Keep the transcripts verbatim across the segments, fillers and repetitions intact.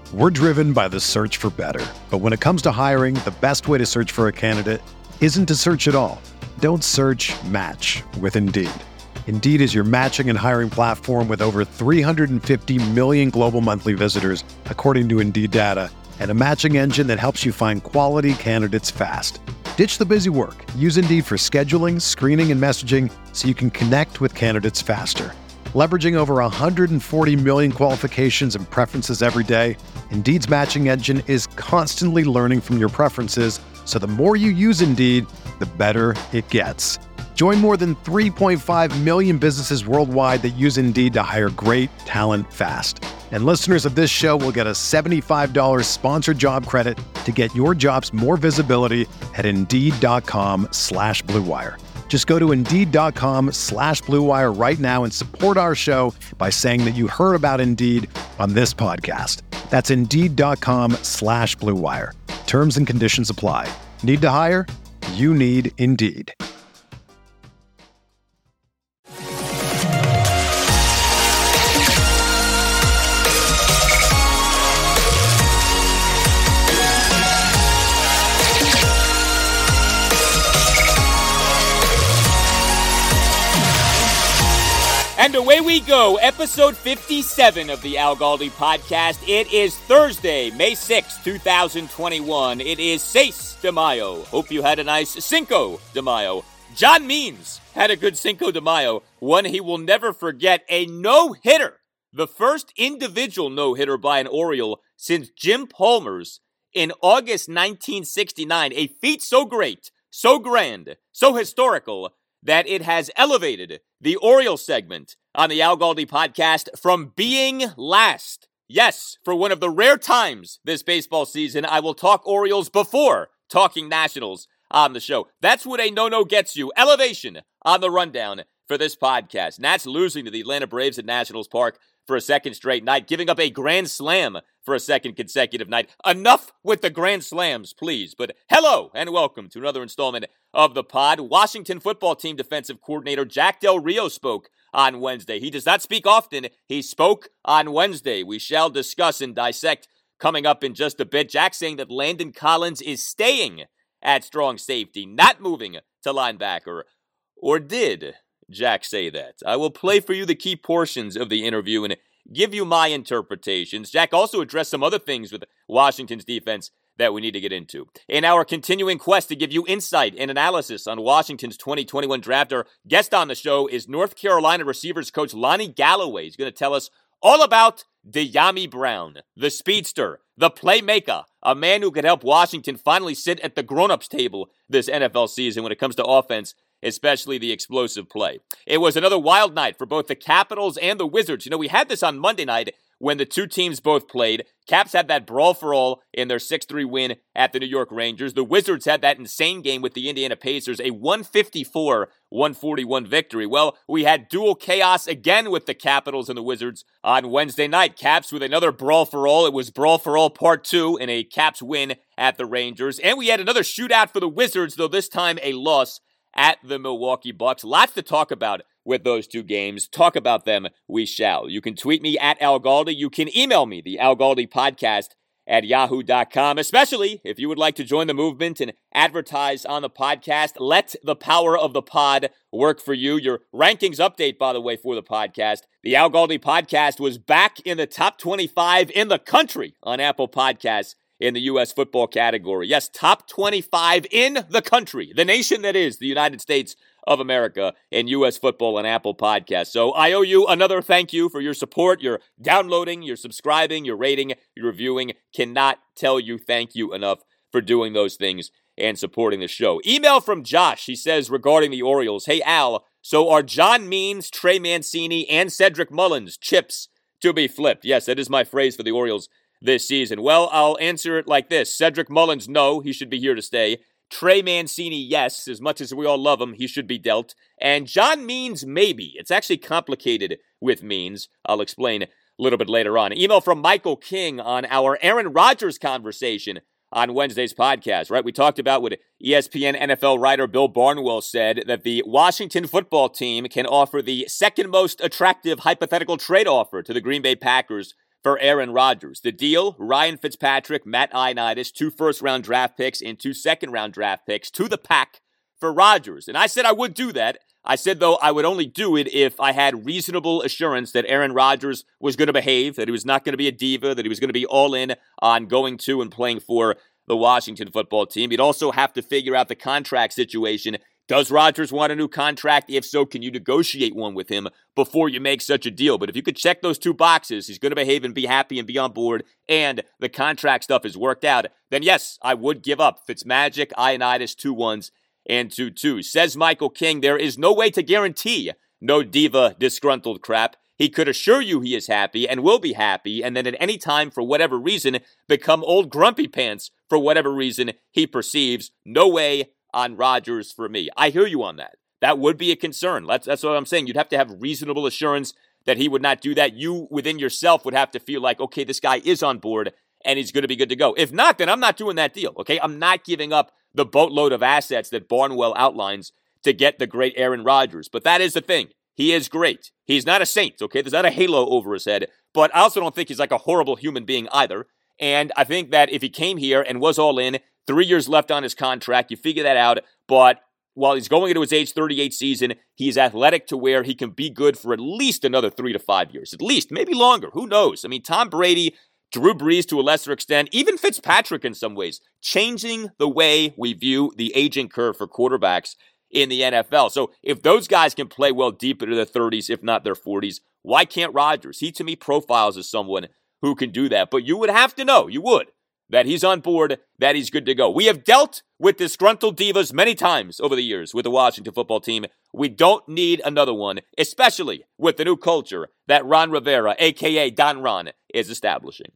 We're driven by the search for better. But when it comes to hiring, the best way to search for a candidate isn't to search at all. Don't search, match with Indeed. Indeed is your matching and hiring platform with over three hundred fifty million global monthly visitors, according to Indeed data, and a matching engine that helps you find quality candidates fast. Ditch the busy work. Use Indeed for scheduling, screening, and messaging so you can connect with candidates faster. Leveraging over one hundred forty million qualifications and preferences every day, Indeed's matching engine is constantly learning from your preferences, so the more you use Indeed, the better it gets. Join more than three point five million businesses worldwide that use Indeed to hire great talent fast. And listeners of this show will get a seventy-five dollars sponsored job credit to get your jobs more visibility at Indeed.com slash Blue Wire. Just go to Indeed.com slash Blue Wire right now and support our show by saying that you heard about Indeed on this podcast. That's Indeed.com slash Blue Wire. Terms and conditions apply. Need to hire? You need Indeed. And away we go, episode fifty-seven of the Al Galdi podcast. It is Thursday, May sixth, twenty twenty-one. It is Seis de Mayo. Hope you had a nice Cinco de Mayo. John Means had a good Cinco de Mayo, one he will never forget, a no-hitter. The first individual no-hitter by an Oriole since Jim Palmer's in August nineteen sixty-nine. A feat so great, so grand, so historical, that it has elevated the Orioles segment on the Al Galdi podcast from being last. Yes, for one of the rare times this baseball season, I will talk Orioles before talking Nationals on the show. That's what a no-no gets you. Elevation on the rundown for this podcast. Nats losing to the Atlanta Braves at Nationals Park for a second straight night, giving up a grand slam for a second consecutive night. Enough with the grand slams, please. But hello and welcome to another installment of the pod. Washington football team defensive coordinator Jack Del Rio spoke on Wednesday. He does not speak often. He spoke on Wednesday. We shall discuss and dissect coming up in just a bit. Jack saying that Landon Collins is staying at strong safety, not moving to linebacker. Or did Jack say that? I will play for you the key portions of the interview and give you my interpretations. Jack also addressed some other things with Washington's defense that we need to get into. In our continuing quest to give you insight and analysis on Washington's twenty twenty-one draft, our guest on the show is North Carolina receivers coach Lonnie Galloway. He's going to tell us all about Dyami Brown, the speedster, the playmaker, a man who could help Washington finally sit at the grown-ups table this N F L season when it comes to offense, especially the explosive play. It was another wild night for both the Capitals and the Wizards. You know, we had this on Monday night when the two teams both played. Caps had that brawl for all in their six three win at the New York Rangers. The Wizards had that insane game with the Indiana Pacers, a one fifty-four one forty-one victory. Well, we had dual chaos again with the Capitals and the Wizards on Wednesday night. Caps with another brawl for all. It was brawl for all part two in a Caps win at the Rangers. And we had another shootout for the Wizards, though this time a loss at the Milwaukee Bucks. Lots to talk about with those two games. Talk about them, we shall. You can tweet me at Al Galdi. You can email me, the Al Galdi podcast at yahoo dot com, especially if you would like to join the movement and advertise on the podcast. Let the power of the pod work for you. Your rankings update, by the way, for the podcast. The Al Galdi podcast was back in the top twenty-five in the country on Apple Podcasts in the U S football category. Yes, top twenty-five in the country, the nation that is the United States of America in U S football and Apple Podcasts. So I owe you another thank you for your support, your downloading, your subscribing, your rating, your reviewing. Cannot tell you thank you enough for doing those things and supporting the show. Email from Josh. He says regarding the Orioles, hey Al, so are John Means, Trey Mancini, and Cedric Mullins chips to be flipped? Yes, that is my phrase for the Orioles this season. Well, I'll answer it like this. Cedric Mullins, no, he should be here to stay. Trey Mancini, yes, as much as we all love him, he should be dealt. And John Means, maybe. It's actually complicated with Means. I'll explain a little bit later on. Email from Michael King on our Aaron Rodgers conversation on Wednesday's podcast, right? We talked about what E S P N N F L writer Bill Barnwell said, that the Washington football team can offer the second most attractive hypothetical trade offer to the Green Bay Packers for Aaron Rodgers. The deal, Ryan Fitzpatrick, Matt Ioannidis, two first-round draft picks and two second-round draft picks to the pack for Rodgers. And I said I would do that. I said, though, I would only do it if I had reasonable assurance that Aaron Rodgers was going to behave, that he was not going to be a diva, that he was going to be all in on going to and playing for the Washington football team. You'd also have to figure out the contract situation. Does Rodgers want a new contract? If so, can you negotiate one with him before you make such a deal? But if you could check those two boxes, he's going to behave and be happy and be on board, and the contract stuff is worked out, then yes, I would give up Fitzmagic, Ioannidis, two ones, and two twos. Says Michael King, there is no way to guarantee no diva disgruntled crap. He could assure you he is happy and will be happy, and then at any time, for whatever reason, become old grumpy pants for whatever reason he perceives. No way on Rodgers for me. I hear you on that. That would be a concern. That's, that's what I'm saying. You'd have to have reasonable assurance that he would not do that. You, within yourself, would have to feel like, okay, this guy is on board and he's going to be good to go. If not, then I'm not doing that deal, okay? I'm not giving up the boatload of assets that Barnwell outlines to get the great Aaron Rodgers. But that is the thing. He is great. He's not a saint, okay? There's not a halo over his head. But I also don't think he's like a horrible human being either. And I think that if he came here and was all in, three years left on his contract, you figure that out. But while he's going into his age thirty-eight season, he's athletic to where he can be good for at least another three to five years. At least, maybe longer. Who knows? I mean, Tom Brady, Drew Brees to a lesser extent, even Fitzpatrick in some ways, changing the way we view the aging curve for quarterbacks in the N F L. So if those guys can play well deep into their thirties, if not their forties, why can't Rodgers? He, to me, profiles as someone who can do that. But you would have to know, you would, that he's on board, that he's good to go. We have dealt with disgruntled divas many times over the years with the Washington football team. We don't need another one, especially with the new culture that Ron Rivera, a k a. Don Ron, is establishing.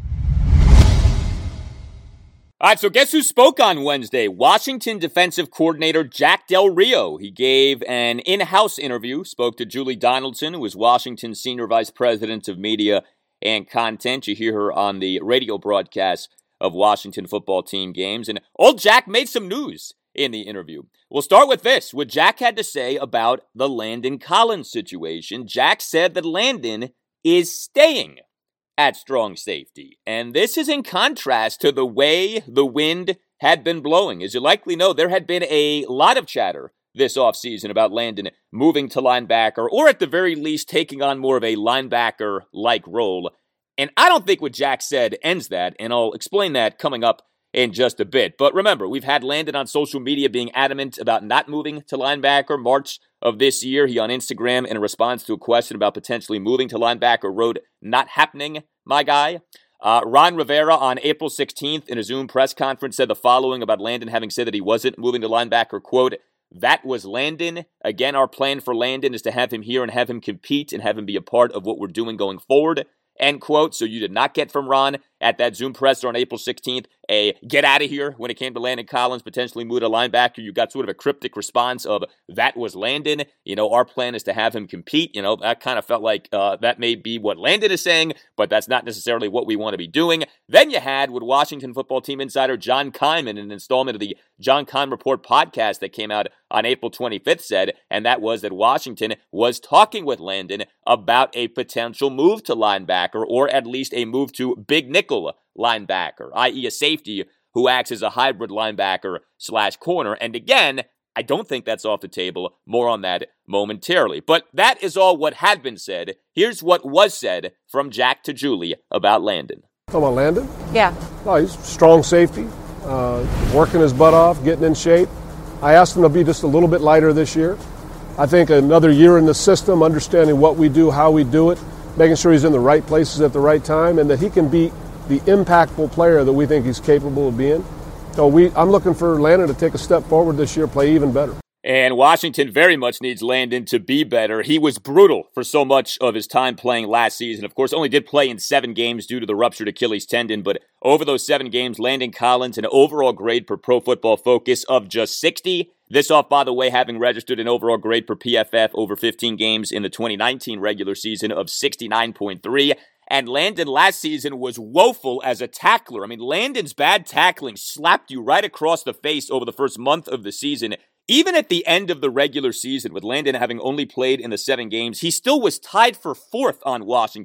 All right, so guess who spoke on Wednesday? Washington defensive coordinator Jack Del Rio. He gave an in-house interview, spoke to Julie Donaldson, who is Washington's senior vice president of media and content. You hear her on the radio broadcast of Washington football team games. And old Jack made some news in the interview. We'll start with this, what Jack had to say about the Landon Collins situation. Jack said that Landon is staying at strong safety. And this is in contrast to the way the wind had been blowing. As you likely know, there had been a lot of chatter this offseason about Landon moving to linebacker, or at the very least taking on more of a linebacker-like role. And I don't think what Jack said ends that, and I'll explain that coming up in just a bit. But remember, we've had Landon on social media being adamant about not moving to linebacker. March of this year, he on Instagram, in a response to a question about potentially moving to linebacker, wrote, "Not happening, my guy." Uh, Ron Rivera on April sixteenth in a Zoom press conference said the following about Landon having said that he wasn't moving to linebacker, quote, "That was Landon. Again, our plan for Landon is to have him here and have him compete and have him be a part of what we're doing going forward." End quote. So you did not get from Ron at that Zoom presser on April sixteenth a get out of here when it came to Landon Collins potentially move to linebacker. You got sort of a cryptic response of, "That was Landon. You know, our plan is to have him compete." You know, that kind of felt like uh, that may be what Landon is saying, but that's not necessarily what we want to be doing. Then you had what Washington football team insider John Keim in an installment of the John Keim Report podcast that came out on April twenty-fifth said, and that was that Washington was talking with Landon about a potential move to linebacker, or at least a move to big nickel linebacker, that is a safety who acts as a hybrid linebacker slash corner. And again, I don't think that's off the table. More on that momentarily. But that is all what had been said. Here's what was said from Jack to Julie about Landon. Talking about Landon? Yeah. Oh, he's strong safety, uh, working his butt off, getting in shape. I asked him to be just a little bit lighter this year. I think another year in the system, understanding what we do, how we do it, making sure he's in the right places at the right time, and that he can be the impactful player that we think he's capable of being. So we, I'm looking for Landon to take a step forward this year, play even better. And Washington very much needs Landon to be better. He was brutal for so much of his time playing last season. Of course, only did play in seven games due to the ruptured Achilles tendon, but over those seven games, Landon Collins, an overall grade per Pro Football Focus of just sixty. This off, by the way, having registered an overall grade per P F F over fifteen games in the twenty nineteen regular season of sixty-nine point three. And Landon last season was woeful as a tackler. I mean, Landon's bad tackling slapped you right across the face over the first month of the season. Even at the end of the regular season, with Landon having only played in the seven games, he still was tied for fourth on Washington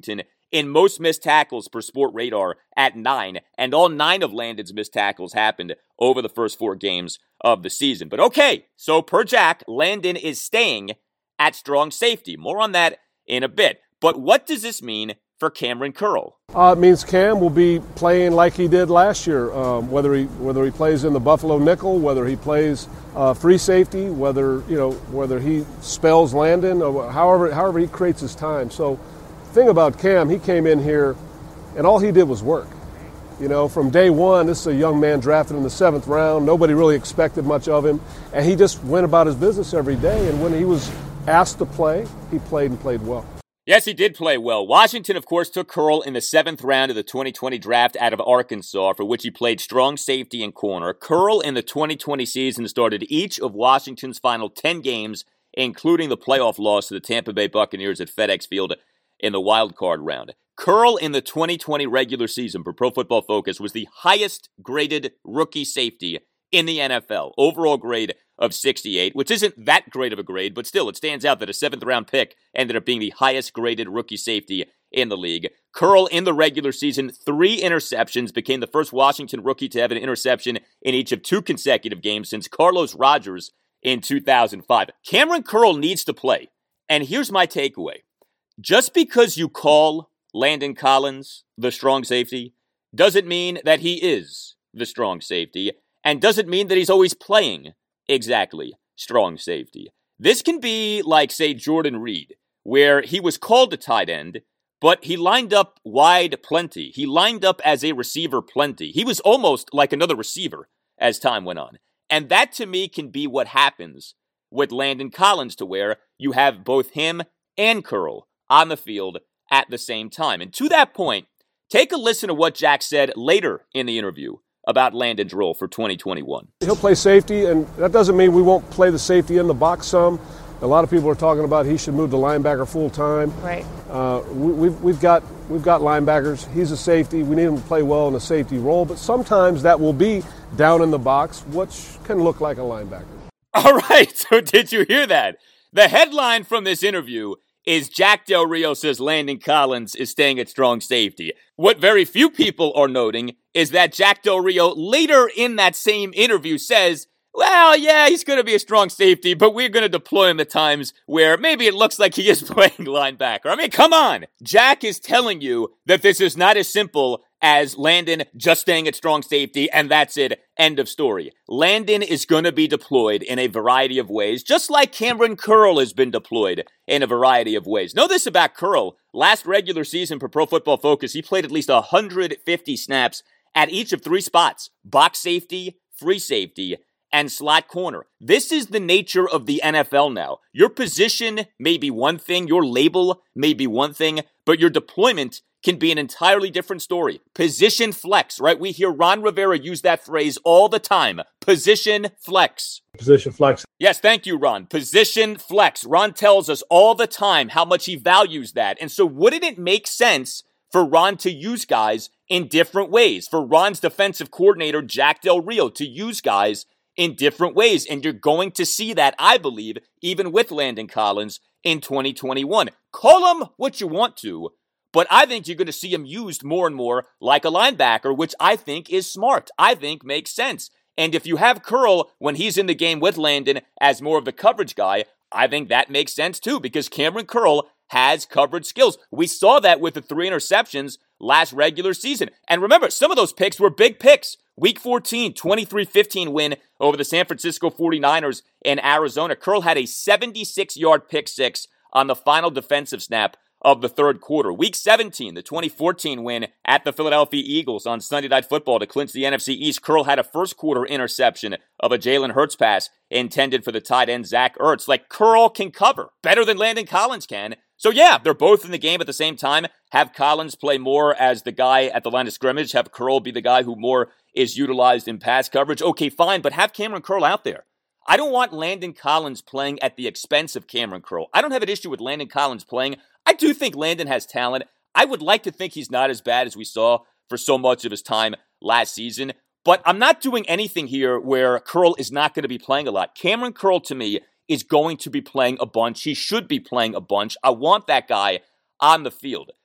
in most missed tackles per Sport Radar at nine, and all nine of Landon's missed tackles happened over the first four games of the season. But okay, so per Jack, Landon is staying at strong safety. More on that in a bit. But what does this mean for Kamren Curl? Uh, it means Cam will be playing like he did last year, um, whether he whether he plays in the Buffalo nickel, whether he plays uh, free safety, whether you know whether he spells Landon, or however however he creates his time. So, the thing about Cam, he came in here, and all he did was work. You know, from day one, this is a young man drafted in the seventh round. Nobody really expected much of him, and he just went about his business every day. And when he was asked to play, he played and played well. Yes, he did play well. Washington, of course, took Curl in the seventh round of the twenty twenty draft out of Arkansas, for which he played strong safety and corner. Curl in the twenty twenty season started each of Washington's final ten games, including the playoff loss to the Tampa Bay Buccaneers at FedEx Field in the wild card round. Curl in the twenty twenty regular season per Pro Football Focus was the highest graded rookie safety in the N F L. Overall grade of sixty-eight, which isn't that great of a grade, but still it stands out that a seventh round pick ended up being the highest graded rookie safety in the league. Curl in the regular season, three interceptions, became the first Washington rookie to have an interception in each of two consecutive games since Carlos Rogers in two thousand five. Kamren Curl needs to play. And here's my takeaway. Just because you call Landon Collins the strong safety doesn't mean that he is the strong safety, and doesn't mean that he's always playing exactly strong safety. This can be like, say, Jordan Reed, where he was called a tight end, but he lined up wide plenty. He lined up as a receiver plenty. He was almost like another receiver as time went on. And that, to me, can be what happens with Landon Collins, to where you have both him and Curl on the field at the same time. And to that point, take a listen to what Jack said later in the interview about Landon's role for twenty twenty-one. He'll play safety, and that doesn't mean we won't play the safety in the box some. A lot of people are talking about he should move to linebacker full time. Right. Uh, we, we've we've got we've got linebackers. He's a safety. We need him to play well in a safety role, but sometimes that will be down in the box, which can look like a linebacker. All right. So did you hear that? The headline from this interview is Jack Del Rio says Landon Collins is staying at strong safety. What very few people are noting is that Jack Del Rio later in that same interview says, well, yeah, he's going to be a strong safety, but we're going to deploy him at times where maybe it looks like he is playing linebacker. I mean, come on. Jack is telling you that this is not as simple as Landon just staying at strong safety and that's it, end of story. Landon is going to be deployed in a variety of ways, just like Kamren Curl has been deployed in a variety of ways. Know this about Curl. Last regular season per Pro Football Focus, he played at least one hundred fifty snaps at each of three spots: box safety, free safety, and slot corner. This is the nature of the N F L now. Your position may be one thing, your label may be one thing, but your deployment can be an entirely different story. Position flex, right? We hear Ron Rivera use that phrase all the time. Position flex. Position flex. Yes, thank you, Ron. Position flex. Ron tells us all the time how much he values that. And so wouldn't it make sense for Ron to use guys in different ways? For Ron's defensive coordinator, Jack Del Rio, to use guys in different ways. And you're going to see that, I believe, even with Landon Collins in twenty twenty-one. Call him what you want to, but I think you're going to see him used more and more like a linebacker, which I think is smart. I think makes sense. And if you have Curl when he's in the game with Landon as more of the coverage guy, I think that makes sense too, because Kamren Curl has coverage skills. We saw that with the three interceptions last regular season. And remember, some of those picks were big picks. Week fourteen, twenty-three fifteen win over the San Francisco forty-niners in Arizona. Curl had a seventy-six-yard pick six on the final defensive snap of the third quarter. Week seventeen, the twenty fourteen win at the Philadelphia Eagles on Sunday Night Football to clinch the N F C East. Curl had a first quarter interception of a Jalen Hurts pass intended for the tight end Zach Ertz. Like, Curl can cover better than Landon Collins can. So yeah, they're both in the game at the same time. Have Collins play more as the guy at the line of scrimmage. Have Curl be the guy who more is utilized in pass coverage. Okay, fine, but have Kamren Curl out there. I don't want Landon Collins playing at the expense of Kamren Curl. I don't have an issue with Landon Collins playing. I do think Landon has talent. I would like to think he's not as bad as we saw for so much of his time last season. But I'm not doing anything here where Curl is not going to be playing a lot. Kamren Curl, to me, is going to be playing a bunch. He should be playing a bunch. I want that guy on the field.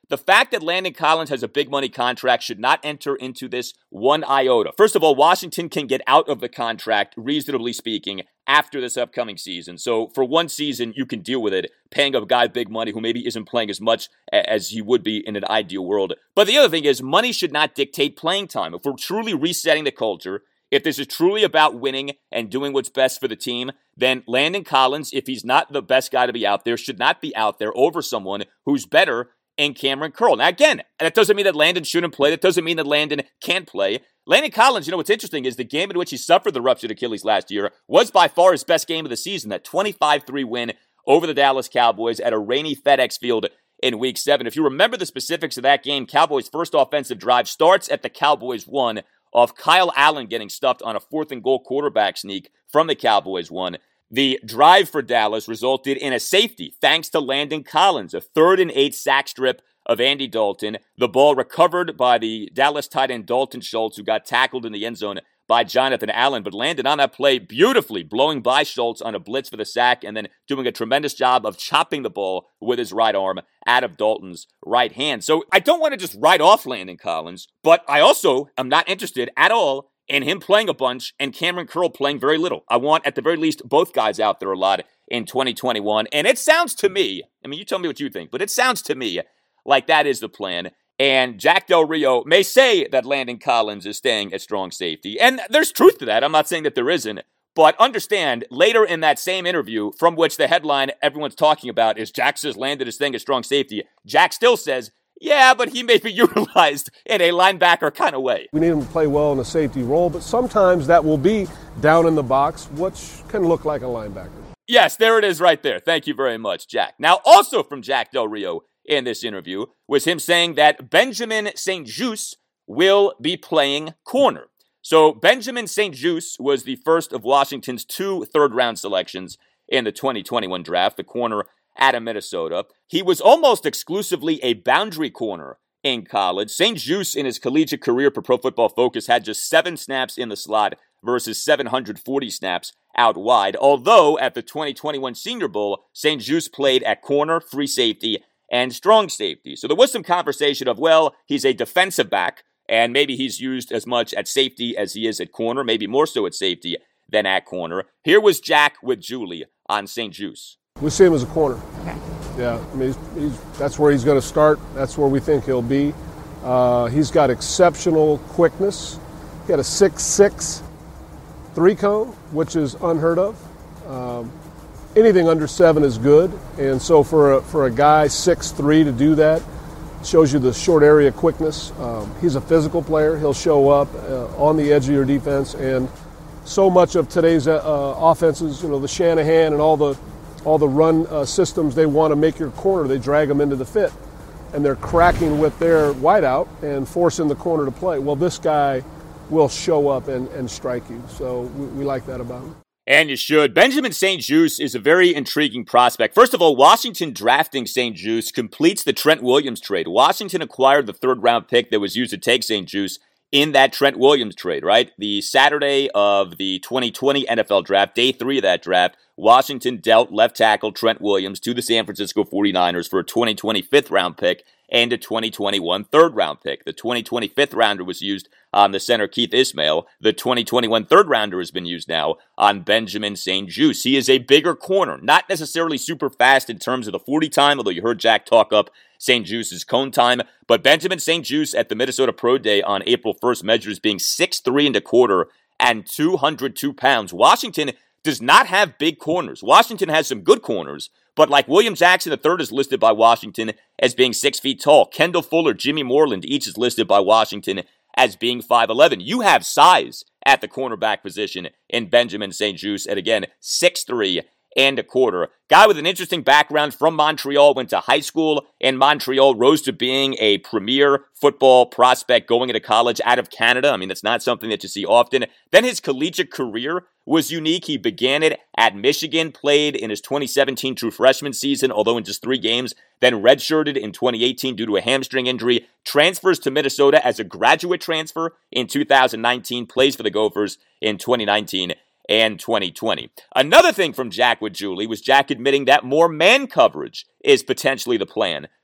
The fact that Landon Collins has a big money contract should not enter into this one iota. First of all, Washington can get out of the contract, reasonably speaking, after this upcoming season. So for one season, you can deal with it, paying a guy big money who maybe isn't playing as much as he would be in an ideal world. But the other thing is, money should not dictate playing time. If we're truly resetting the culture, if this is truly about winning and doing what's best for the team, then Landon Collins, if he's not the best guy to be out there, should not be out there over someone who's better in Cameron Curl. Now, again, that doesn't mean that Landon shouldn't play. That doesn't mean that Landon can't play. Landon Collins, you know what's interesting is the game in which he suffered the ruptured Achilles last year was by far his best game of the season, that twenty-five three win over the Dallas Cowboys at a rainy FedEx Field in Week seven. If you remember the specifics of that game, Cowboys' first offensive drive starts at the Cowboys one of Kyle Allen getting stuffed on a fourth and goal quarterback sneak from the Cowboys one. The drive for Dallas resulted in a safety thanks to Landon Collins, a third and eight sack strip of Andy Dalton. The ball recovered by the Dallas tight end Dalton Schultz, who got tackled in the end zone by Jonathan Allen, but landed on that play beautifully, blowing by Schultz on a blitz for the sack and then doing a tremendous job of chopping the ball with his right arm out of Dalton's right hand. So I don't want to just write off Landon Collins, but I also am not interested at all in him playing a bunch and Cameron Curl playing very little. I want, at the very least, both guys out there a lot in twenty twenty-one. And it sounds to me, I mean, you tell me what you think, but it sounds to me like that is the plan. And Jack Del Rio may say that Landon Collins is staying at strong safety. And there's truth to that. I'm not saying that there isn't. But understand, later in that same interview, from which the headline everyone's talking about is Jack says Landon is staying at strong safety, Jack still says, yeah, but he may be utilized in a linebacker kind of way. We need him to play well in a safety role, but sometimes that will be down in the box, which can look like a linebacker. Yes, there it is right there. Thank you very much, Jack. Now, also from Jack Del Rio in this interview was him saying that Benjamin Saint-Juste will be playing corner. So Benjamin Saint-Juste was the first of Washington's two third-round selections in the twenty twenty-one draft, the corner out of Minnesota. He was almost exclusively a boundary corner in college. Saint-Juste in his collegiate career per Pro Football Focus had just seven snaps in the slot versus seven hundred forty snaps out wide. Although at the twenty twenty-one Senior Bowl, Saint-Juste played at corner, free safety, and strong safety. So there was some conversation of, well, he's a defensive back, and maybe he's used as much at safety as he is at corner, maybe more so at safety than at corner. Here was Jack with Julie on Saint-Juste. We see him as a corner. Yeah, I mean, he's, he's, that's where he's going to start. That's where we think he'll be. Uh, he's got exceptional quickness. He had a six six three cone, which is unheard of. Um, anything under seven is good, and so for a, for a guy six three to do that shows you the short area quickness. Um, he's a physical player. He'll show up uh, on the edge of your defense, and so much of today's uh, offenses, you know, the Shanahan and all the all the run uh, systems, they want to make your corner. They drag them into the fit, and they're cracking with their wideout and forcing the corner to play. Well, this guy will show up and, and strike you, so we, we like that about him. And you should. Benjamin Saint-Juste is a very intriguing prospect. First of all, Washington drafting Saint-Juste completes the Trent Williams trade. Washington acquired the third-round pick that was used to take Saint-Juste in that Trent Williams trade, right? The Saturday of the twenty twenty N F L draft, day three of that draft, Washington dealt left tackle Trent Williams to the San Francisco forty-niners for a twenty twenty fifth-round pick and a twenty twenty-one third-round pick. The twenty twenty fifth-rounder was used on the center Keith Ismail. The twenty twenty-one third-rounder has been used now on Benjamin Saint-Juste. He is a bigger corner, not necessarily super fast in terms of the forty time, although you heard Jack talk up Saint-Juste's cone time. But Benjamin Saint-Juste at the Minnesota Pro Day on April first measures being six three and a quarter and two hundred two pounds. Washington does not have big corners. Washington has some good corners, but like William Jackson the third is listed by Washington as being six feet tall. Kendall Fuller, Jimmy Moreland, each is listed by Washington as being five eleven. You have size at the cornerback position in Benjamin Saint-Juste at, again, six three and a quarter. Guy with an interesting background from Montreal, went to high school in Montreal, rose to being a premier football prospect going into college out of Canada. I mean, that's not something that you see often. Then his collegiate career was unique. He began it at Michigan, played in his twenty seventeen true freshman season, although in just three games, then redshirted in twenty eighteen due to a hamstring injury, transfers to Minnesota as a graduate transfer in two thousand nineteen, plays for the Gophers in twenty nineteen and twenty twenty. Another thing from Jack with Julie was Jack admitting that more man coverage is potentially the plan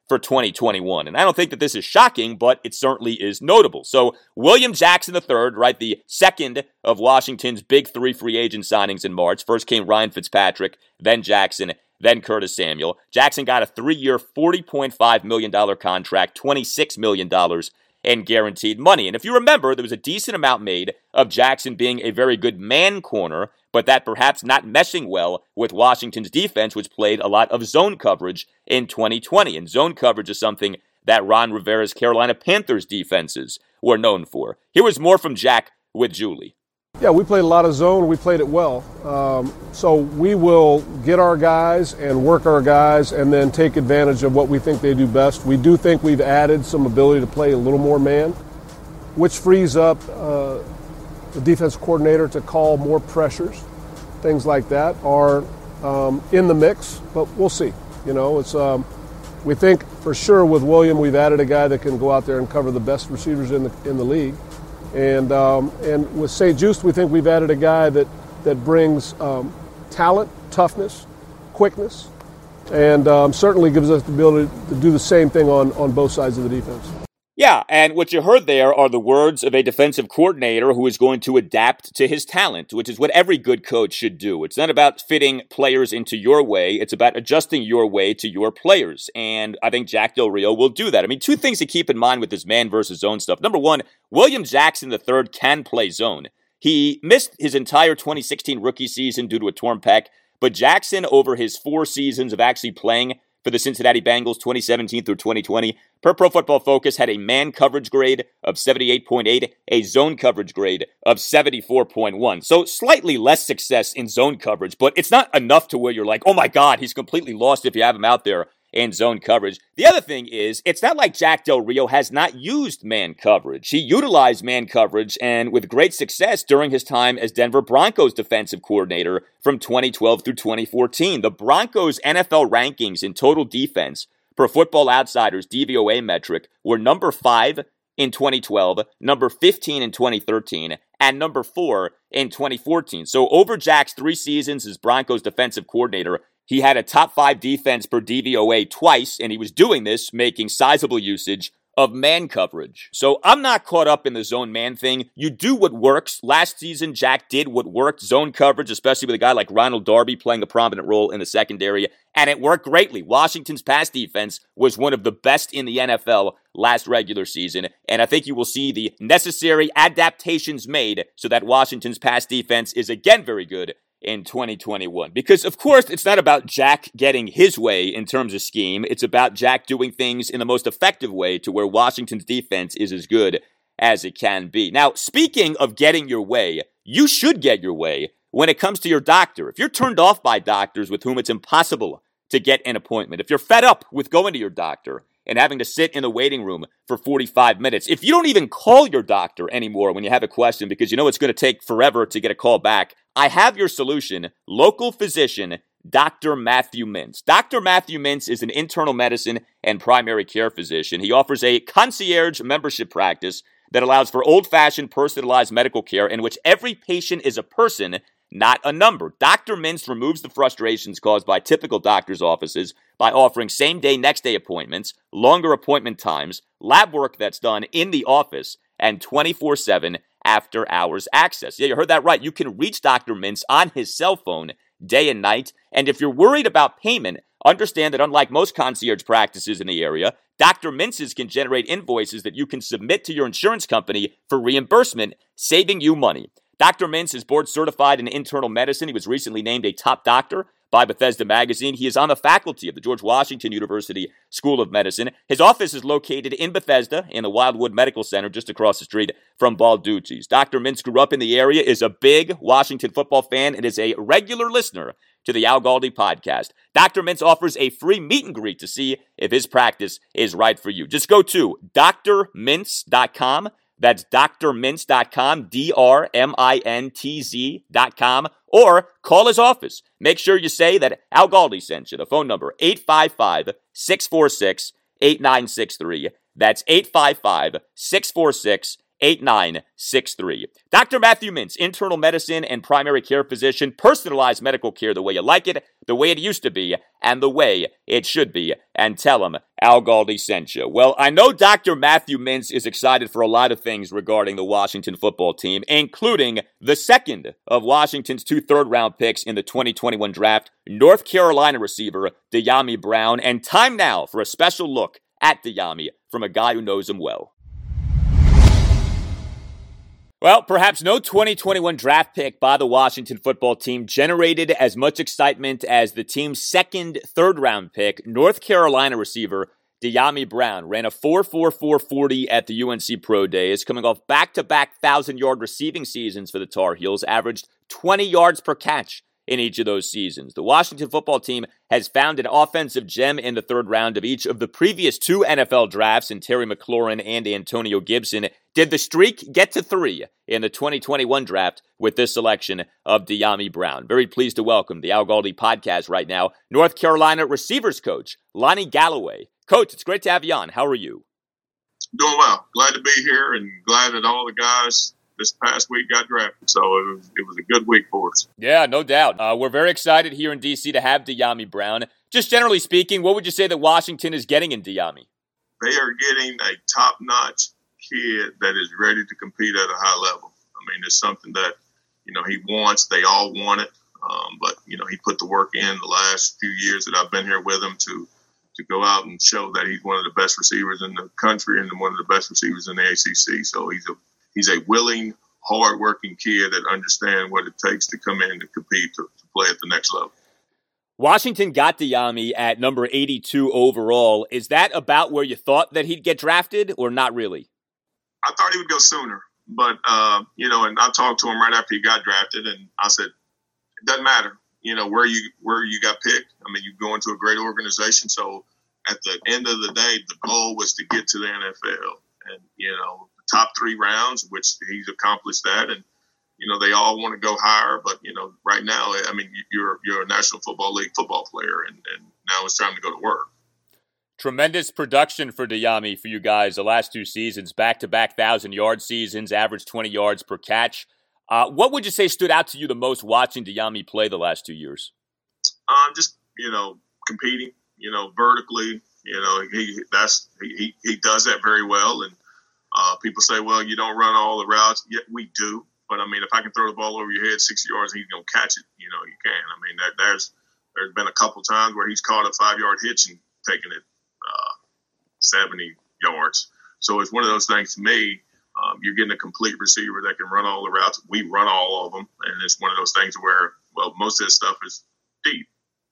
for twenty twenty-one. And I don't think that this is shocking, but it certainly is notable. So William Jackson the third, right, the second of Washington's big three free agent signings in March. First came Ryan Fitzpatrick, then Jackson, then Curtis Samuel. Jackson got a three-year, forty point five million dollars contract, twenty-six million dollars in guaranteed money. And if you remember, there was a decent amount made of Jackson being a very good man corner, but that perhaps not meshing well with Washington's defense, which played a lot of zone coverage in twenty twenty. And zone coverage is something that Ron Rivera's Carolina Panthers defenses were known for. Here was more from Jack with Julie. Yeah, we played a lot of zone. We played it well. Um, so we will get our guys and work our guys and then take advantage of what we think they do best. We do think we've added some ability to play a little more man, which frees up uh, the defense coordinator to call more pressures. Things like that are um, in the mix, but we'll see. You know, it's um, we think for sure with William we've added a guy that can go out there and cover the best receivers in the in the league. And um, and with Saint-Juste, we think we've added a guy that, that brings um, talent, toughness, quickness, and um, certainly gives us the ability to do the same thing on, on both sides of the defense. Yeah, and what you heard there are the words of a defensive coordinator who is going to adapt to his talent, which is what every good coach should do. It's not about fitting players into your way. It's about adjusting your way to your players. And I think Jack Del Rio will do that. I mean, two things to keep in mind with this man versus zone stuff. Number one, William Jackson the third can play zone. He missed his entire twenty sixteen rookie season due to a torn pec, but Jackson, over his four seasons of actually playing for the Cincinnati Bengals twenty seventeen through twenty twenty, per Pro Football Focus, had a man coverage grade of seventy-eight point eight, a zone coverage grade of seventy-four point one. So slightly less success in zone coverage, but it's not enough to where you're like, oh my God, he's completely lost if you have him out there in zone coverage. The other thing is, it's not like Jack Del Rio has not used man coverage. He utilized man coverage and with great success during his time as Denver Broncos defensive coordinator from twenty twelve through twenty fourteen. The Broncos' N F L rankings in total defense per Football Outsiders D V O A metric were number five in twenty twelve, number fifteen in twenty thirteen, and number four in twenty fourteen. So over Jack's three seasons as Broncos defensive coordinator, he had a top five defense per D V O A twice, and he was doing this, making sizable usage of man coverage. So I'm not caught up in the zone man thing. You do what works. Last season, Jack did what worked, zone coverage, especially with a guy like Ronald Darby playing a prominent role in the secondary, and it worked greatly. Washington's pass defense was one of the best in the N F L last regular season, and I think you will see the necessary adaptations made so that Washington's pass defense is again very good in twenty twenty-one. Because, of course, it's not about Jack getting his way in terms of scheme. It's about Jack doing things in the most effective way to where Washington's defense is as good as it can be. Now, speaking of getting your way, you should get your way when it comes to your doctor. If you're turned off by doctors with whom it's impossible to get an appointment, if you're fed up with going to your doctor and having to sit in the waiting room for forty-five minutes, if you don't even call your doctor anymore when you have a question because you know it's going to take forever to get a call back, I have your solution. Local physician Doctor Matthew Mintz. Doctor Matthew Mintz is an internal medicine and primary care physician. He offers a concierge membership practice that allows for old-fashioned personalized medical care in which every patient is a person, not a number. Doctor Mintz removes the frustrations caused by typical doctor's offices by offering same-day, next-day appointments, longer appointment times, lab work that's done in the office, and twenty-four seven after-hours access. Yeah, you heard that right. You can reach Doctor Mintz on his cell phone day and night. And if you're worried about payment, understand that unlike most concierge practices in the area, Doctor Mintz's can generate invoices that you can submit to your insurance company for reimbursement, saving you money. Doctor Mintz is board certified in internal medicine. He was recently named a top doctor by Bethesda Magazine. He is on the faculty of the George Washington University School of Medicine. His office is located in Bethesda in the Wildwood Medical Center just across the street from Balducci's. Doctor Mintz grew up in the area, is a big Washington football fan, and is a regular listener to the Al Galdi podcast. Doctor Mintz offers a free meet and greet to see if his practice is right for you. Just go to D R mintz dot com. That's D R mintz dot com, D R M I N T Z dot com, or call his office. Make sure you say that Al Galdi sent you. The phone number, eight five five, six four six, eight nine six three. That's eight five five, six four six, eight nine six three. Doctor Matthew Mintz, internal medicine and primary care physician, personalized medical care the way you like it, the way it used to be, and the way it should be. And tell him Al Galdi sent you. Well, I know Doctor Matthew Mintz is excited for a lot of things regarding the Washington football team, including the second of Washington's two third-round picks in the twenty twenty-one draft, North Carolina receiver Dyami Brown. And time now for a special look at Dyami from a guy who knows him well. Well, perhaps no twenty twenty-one draft pick by the Washington football team generated as much excitement as the team's second third-round pick, North Carolina receiver Dyami Brown. Ran a four four four forty at the U N C Pro Days, coming off back-to-back one thousand-yard receiving seasons for the Tar Heels, averaged twenty yards per catch in each of those seasons. The Washington football team has found an offensive gem in the third round of each of the previous two N F L drafts in Terry McLaurin and Antonio Gibson. Did the streak get to three in the twenty twenty-one draft with this selection of Dyami Brown? Very pleased to welcome the Al Galdi podcast right now, North Carolina receivers coach, Lonnie Galloway. Coach, it's great to have you on. How are you? Doing well. Glad to be here and glad that all the guys this past week got drafted, so it was, it was a good week for us. Yeah, no doubt. Uh, we're very excited here in D C to have Dyami Brown. Just generally speaking, what would you say that Washington is getting in Dyami? They are getting a top-notch kid that is ready to compete at a high level. I mean, it's something that, you know, he wants. They all want it, um, but, you know, he put the work in the last few years that I've been here with him to to go out and show that he's one of the best receivers in the country and one of the best receivers in the A C C. So he's a He's a willing, hard-working kid that understands what it takes to come in and compete to, to play at the next level. Washington got Dyami at number eighty-two overall. Is that about where you thought that he'd get drafted, or not really? I thought he would go sooner, but, uh, you know, and I talked to him right after he got drafted, and I said, it doesn't matter, you know, where you where you got picked. I mean, you go into a great organization, so at the end of the day, the goal was to get to the N F L. And, you know, top three rounds, which he's accomplished that. And, you know, they all want to go higher. But, you know, right now, I mean, you're you're a National Football League football player, and, and now it's time to go to work. Tremendous production for Dyami for you guys the last two seasons, back-to-back one thousand-yard seasons, average twenty yards per catch. Uh, what would you say stood out to you the most watching Dyami play the last two years? Um, just, you know, competing, you know, vertically. You know, he that's he, he does that very well. And Uh, people say, well, you don't run all the routes. Yeah, we do. But, I mean, if I can throw the ball over your head sixty yards and he's going to catch it, you know, you can. I mean, that, there's there's been a couple times where he's caught a five-yard hitch and taken it uh, seventy yards. So it's one of those things to me. Um, you're getting a complete receiver that can run all the routes. We run all of them. And it's one of those things where, well, most of this stuff is deep.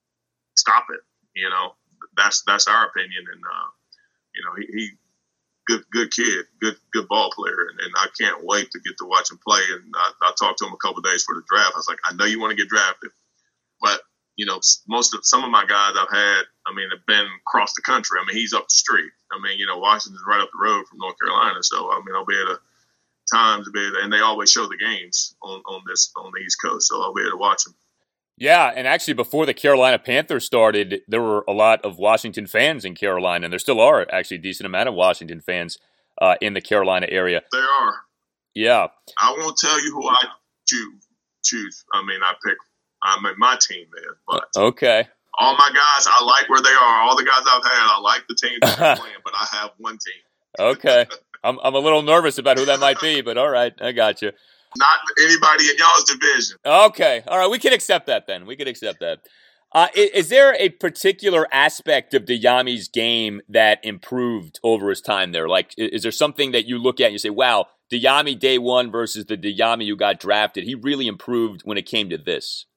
Stop it. You know, that's that's our opinion. And, uh, you know, he, he – Good, good kid, good, good ball player, and, and I can't wait to get to watch him play. And I, I talked to him a couple of days for the draft. I was like, I know you want to get drafted, but you know, most of some of my guys I've had, I mean, have been across the country. I mean, he's up the street. I mean, you know, Washington's right up the road from North Carolina, so I mean, I'll be able to times to be able to, and they always show the games on on this on the East Coast, so I'll be able to watch them. Yeah, and actually before the Carolina Panthers started, there were a lot of Washington fans in Carolina, and there still are actually a decent amount of Washington fans uh, in the Carolina area. There are. Yeah. I won't tell you who I choose. choose. I mean, I pick I'm in my team there, but okay. All my guys, I like where they are. All the guys I've had, I like the team that they're playing, but I have one team. Okay. I'm I'm a little nervous about who that might be, but all right, I got you. Not anybody in y'all's division. Okay. All right. We can accept that then. We can accept that. Uh, is, is there a particular aspect of Dyami's game that improved over his time there? Like, is there something that you look at and you say, wow, Dyami day one versus the Dyami who got drafted, he really improved when it came to this?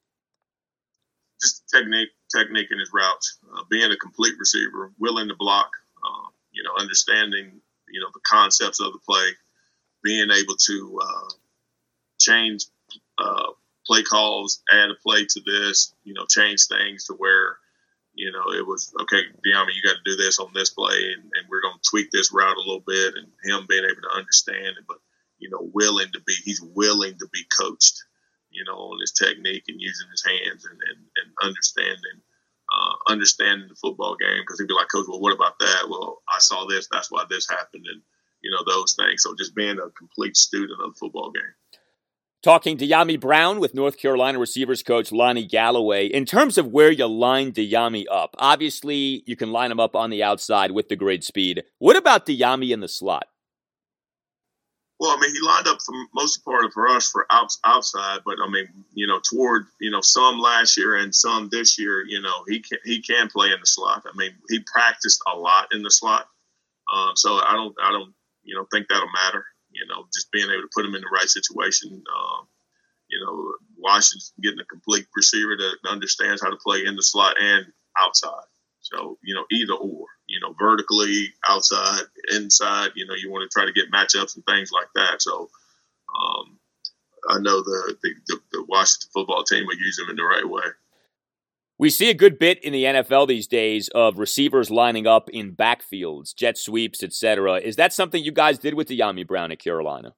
Just technique, technique in his routes, uh, being a complete receiver, willing to block, uh, you know, understanding, you know, the concepts of the play, being able to uh, change uh, play calls, add a play to this, you know, change things to where, you know, it was, okay, Dyami, you got to do this on this play, and, and we're going to tweak this route a little bit, and him being able to understand it, but, you know, willing to be, he's willing to be coached, you know, on his technique and using his hands and, and, and understanding, uh, understanding the football game, because he'd be like, Coach, well, what about that? Well, I saw this, that's why this happened, and, you know, those things. So just being a complete student of the football game. Talking Dyami Brown with North Carolina receivers coach Lonnie Galloway. In terms of where you line Dyami up, obviously you can line him up on the outside with the great speed. What about Dyami in the slot? Well, I mean, he lined up for most part of for us for out, outside, but I mean, you know, toward, you know, some last year and some this year, you know, he can, he can play in the slot. I mean, he practiced a lot in the slot. Um, so I don't, I don't, you know, think that'll matter. You know, just being able to put him in the right situation. Um, you know, Washington's getting a complete receiver that understands how to play in the slot and outside. So, you know, either or, you know, vertically, outside, inside, you know, you want to try to get matchups and things like that. So um, I know the, the, the, the Washington football team will use him in the right way. We see a good bit in the N F L these days of receivers lining up in backfields, jet sweeps, et cetera. Is that something you guys did with Dyami Brown at Carolina?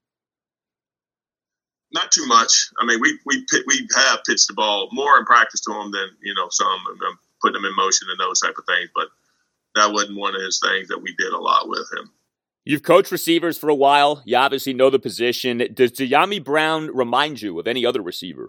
Not too much. I mean, we we we have pitched the ball more in practice to him than, you know, some um, putting him in motion and those type of things. But that wasn't one of his things that we did a lot with him. You've coached receivers for a while. You obviously know the position. Does Dyami Brown remind you of any other receiver?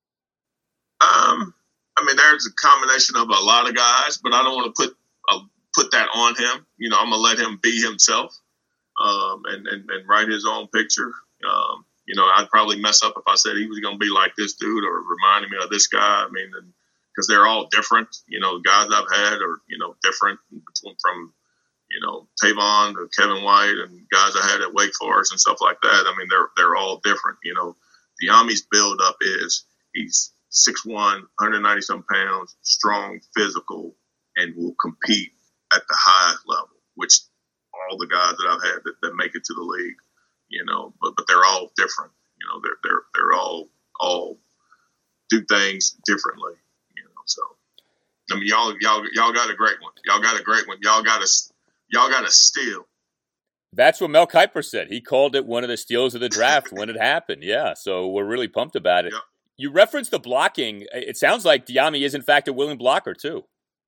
Um. I mean, there's a combination of a lot of guys, but I don't want to put uh, put that on him. You know, I'm gonna let him be himself um, and, and and write his own picture. Um, you know, I'd probably mess up if I said he was gonna be like this dude or reminding me of this guy. I mean, because they're all different. You know, the guys I've had are you know different between from you know Tavon to Kevin White and guys I had at Wake Forest and stuff like that. I mean, they're they're all different. You know, Dyami's build up is he's six one, one hundred ninety-some pounds, strong, physical, and will compete at the highest level, which all the guys that I've had that, that make it to the league, you know, but but they're all different. You know, they're they're they're all all do things differently, you know. So I mean, y'all y'all y'all got a great one. Y'all got a great one. Y'all got a y'all got a steal. That's what Mel Kiper said. He called it one of the steals of the draft when it happened. Yeah, so we're really pumped about it. Yep. You referenced the blocking. It sounds like Dyami is, in fact, a willing blocker, too.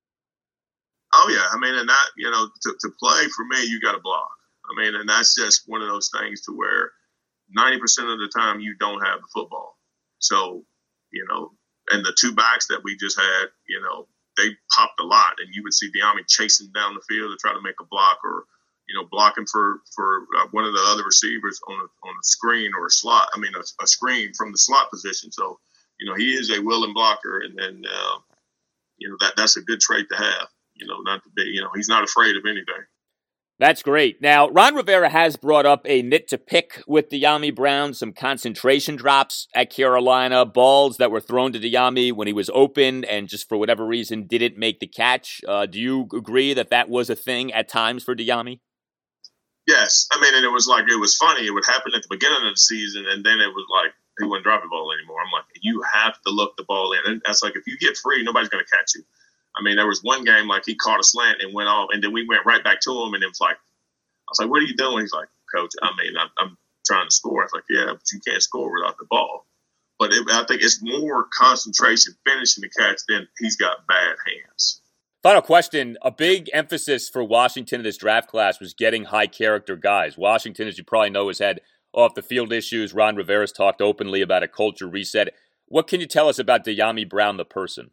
Oh, yeah. I mean, and that, you know, to, to play for me, you got to block. I mean, and that's just one of those things to where ninety percent of the time you don't have the football. So, you know, and the two backs that we just had, you know, they popped a lot. And you would see Dyami chasing down the field to try to make a block or, you know, blocking for, for uh, one of the other receivers on a, on a screen or a slot. I mean, a, a screen from the slot position. So, you know, he is a willing blocker. And then, uh, you know, that that's a good trait to have, you know, not to be, you know, he's not afraid of anything. That's great. Now, Ron Rivera has brought up a nit to pick with Dyami Brown, some concentration drops at Carolina, balls that were thrown to Dyami when he was open and just for whatever reason didn't make the catch. Uh, do you agree that that was a thing at times for Dyami? Yes. I mean, and it was like, it was funny. It would happen at the beginning of the season, and then it was like, he wouldn't drop the ball anymore. I'm like, you have to look the ball in. And that's like, if you get free, nobody's going to catch you. I mean, there was one game, like, he caught a slant and went off, and then we went right back to him, and it was like, I was like, what are you doing? He's like, Coach, I mean, I'm, I'm trying to score. I was like, yeah, but you can't score without the ball. But it, I think it's more concentration finishing the catch than he's got bad hands. Final question. A big emphasis for Washington in this draft class was getting high-character guys. Washington, as you probably know, has had off-the-field issues. Ron Rivera's talked openly about a culture reset. What can you tell us about Dyami Brown, the person?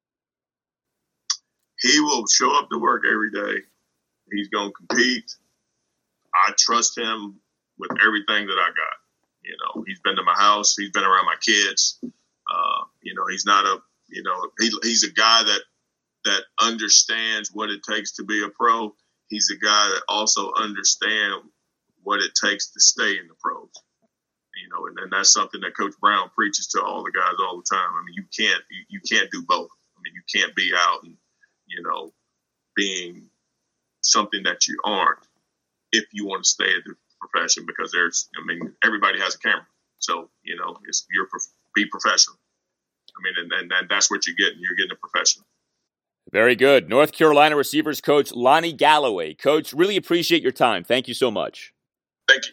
He will show up to work every day. He's going to compete. I trust him with everything that I got. You know, he's been to my house. He's been around my kids. Uh, you know, he's not a, you know, he, he's a guy that, that understands what it takes to be a pro. He's a guy that also understands what it takes to stay in the pros. You know, and, and that's something that Coach Brown preaches to all the guys all the time. I mean, you can't you, you can't do both. I mean, you can't be out and, you know, being something that you aren't if you want to stay at the profession, because there's, I mean, everybody has a camera. So, you know, it's you're be professional. I mean, and, and, and that's what you're getting. You're getting a professional. Very good. North Carolina receivers coach Lonnie Galloway. Coach, really appreciate your time. Thank you so much. Thank you.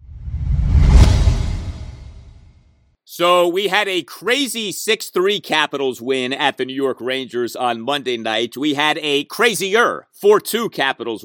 So we had a crazy six three Capitals win at the New York Rangers on Monday night. We had a crazier four two Capitals win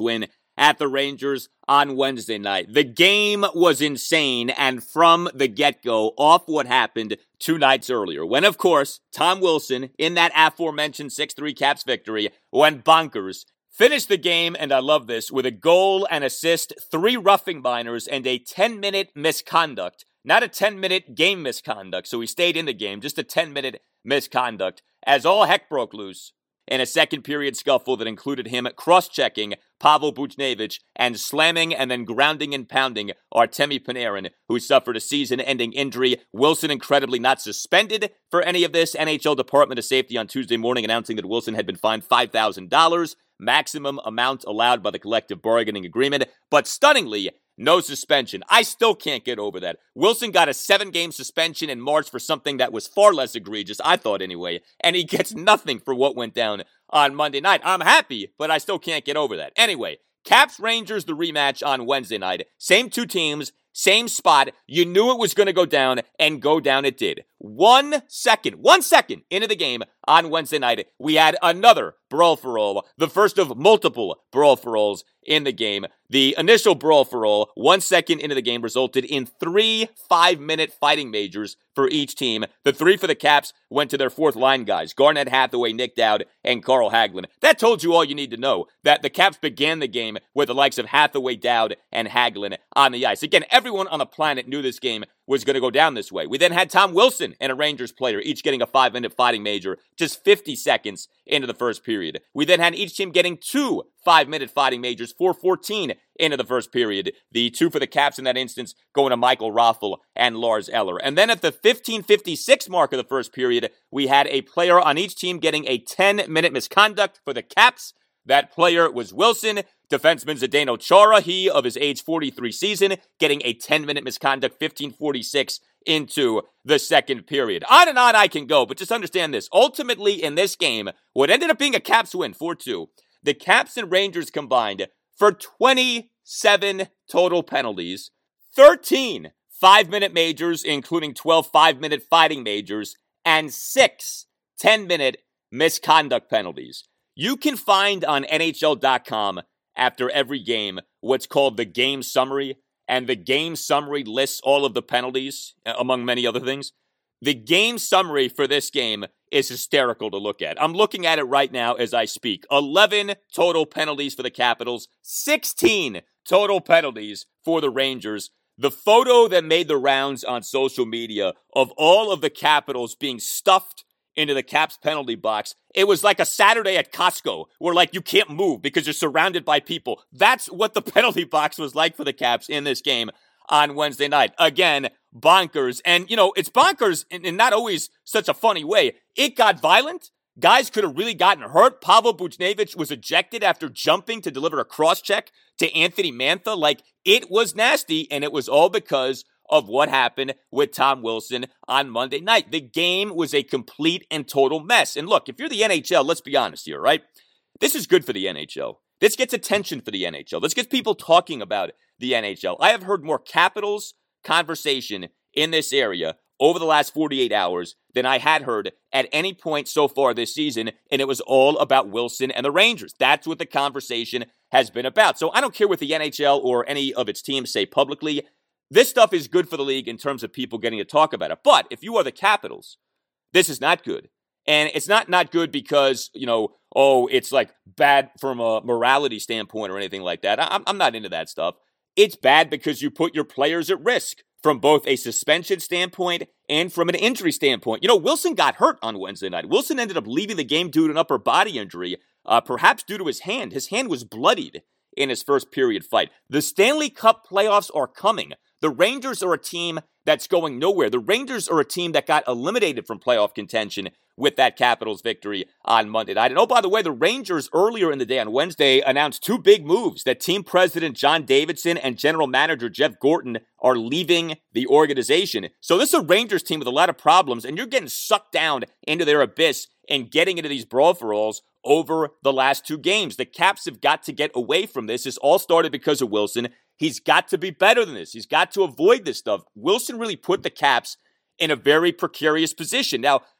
at the Rangers on Wednesday night. The game was insane, and from the get-go, off what happened two nights earlier, when, of course, Tom Wilson, in that aforementioned six three Caps victory, went bonkers, finished the game, and I love this, with a goal, an assist, three roughing minors, and a ten-minute misconduct. Not a ten-minute game misconduct, so he stayed in the game, just a ten-minute misconduct, as all heck broke loose in a second-period scuffle that included him cross-checking Pavel Buchnevich and slamming and then grounding and pounding Artemi Panarin, who suffered a season-ending injury. Wilson incredibly not suspended for any of this. N H L Department of Safety on Tuesday morning announcing that Wilson had been fined five thousand dollars, maximum amount allowed by the collective bargaining agreement, but stunningly, no suspension. I still can't get over that. Wilson got a seven-game suspension in March for something that was far less egregious, I thought anyway, and he gets nothing for what went down on Monday night. I'm happy, but I still can't get over that. Anyway, Caps Rangers, the rematch on Wednesday night. Same two teams, same spot. You knew it was going to go down, and go down it did. One second, one second into the game on Wednesday night, we had another brawl for all, the first of multiple brawl for alls in the game. The initial brawl for all, one second into the game, resulted in three five-minute fighting majors for each team. The three for the Caps went to their fourth line guys, Garnett Hathaway, Nick Dowd, and Carl Hagelin. That told you all you need to know, that the Caps began the game with the likes of Hathaway, Dowd, and Hagelin on the ice. Again, everyone on the planet knew this game was going to go down this way. We then had Tom Wilson and a Rangers player, each getting a five-minute fighting major just fifty seconds into the first period. We then had each team getting two five-minute fighting majors, four fourteen into the first period. The two for the Caps in that instance going to Michael Raffl and Lars Eller. And then at the fifteen fifty-six mark of the first period, we had a player on each team getting a ten-minute misconduct for the Caps. That player was Wilson. Defenseman Zdeno Chara, he of his age forty-three season, getting a ten-minute misconduct, fifteen forty-six into the second period. On and on I can go, but just understand this. Ultimately, in this game, what ended up being a Caps win, four two, the Caps and Rangers combined for twenty-seven total penalties, thirteen five-minute majors, including twelve five-minute fighting majors, and six ten-minute misconduct penalties. You can find on N H L dot com after every game what's called the game summary, and the game summary lists all of the penalties, among many other things. The game summary for this game is hysterical to look at. I'm looking at it right now as I speak. eleven total penalties for the Capitals, sixteen total penalties for the Rangers. The photo that made the rounds on social media of all of the Capitals being stuffed into the Caps penalty box, it was like a Saturday at Costco where, like, you can't move because you're surrounded by people. That's what the penalty box was like for the Caps in this game on Wednesday night. Again, bonkers. And, you know, it's bonkers in, in not always such a funny way. It got violent. Guys could have really gotten hurt. Pavel Buchnevich was ejected after jumping to deliver a cross-check to Anthony Mantha. Like, it was nasty, and it was all because of what happened with Tom Wilson on Monday night. The game was a complete and total mess. And look, if you're the N H L, let's be honest here, right? This is good for the N H L. This gets attention for the N H L. This gets people talking about the N H L. I have heard more Capitals conversation in this area over the last forty-eight hours than I had heard at any point so far this season, and it was all about Wilson and the Rangers. That's what the conversation has been about. So I don't care what the N H L or any of its teams say publicly. This stuff is good for the league in terms of people getting to talk about it. But if you are the Capitals, this is not good. And it's not not good because, you know, oh, it's like bad from a morality standpoint or anything like that. I'm, I'm not into that stuff. It's bad because you put your players at risk from both a suspension standpoint and from an injury standpoint. You know, Wilson got hurt on Wednesday night. Wilson ended up leaving the game due to an upper body injury, uh, perhaps due to his hand. His hand was bloodied in his first period fight. The Stanley Cup playoffs are coming. The Rangers are a team that's going nowhere. The Rangers are a team that got eliminated from playoff contention with that Capitals victory on Monday night. And oh, by the way, the Rangers earlier in the day on Wednesday announced two big moves that team president John Davidson and general manager Jeff Gorton are leaving the organization. So this is a Rangers team with a lot of problems, and you're getting sucked down into their abyss and getting into these brawl-for-alls over the last two games. The Caps have got to get away from this. This all started because of Wilson. He's got to be better than this. He's got to avoid this stuff. Wilson really put the Caps in a very precarious position. Now,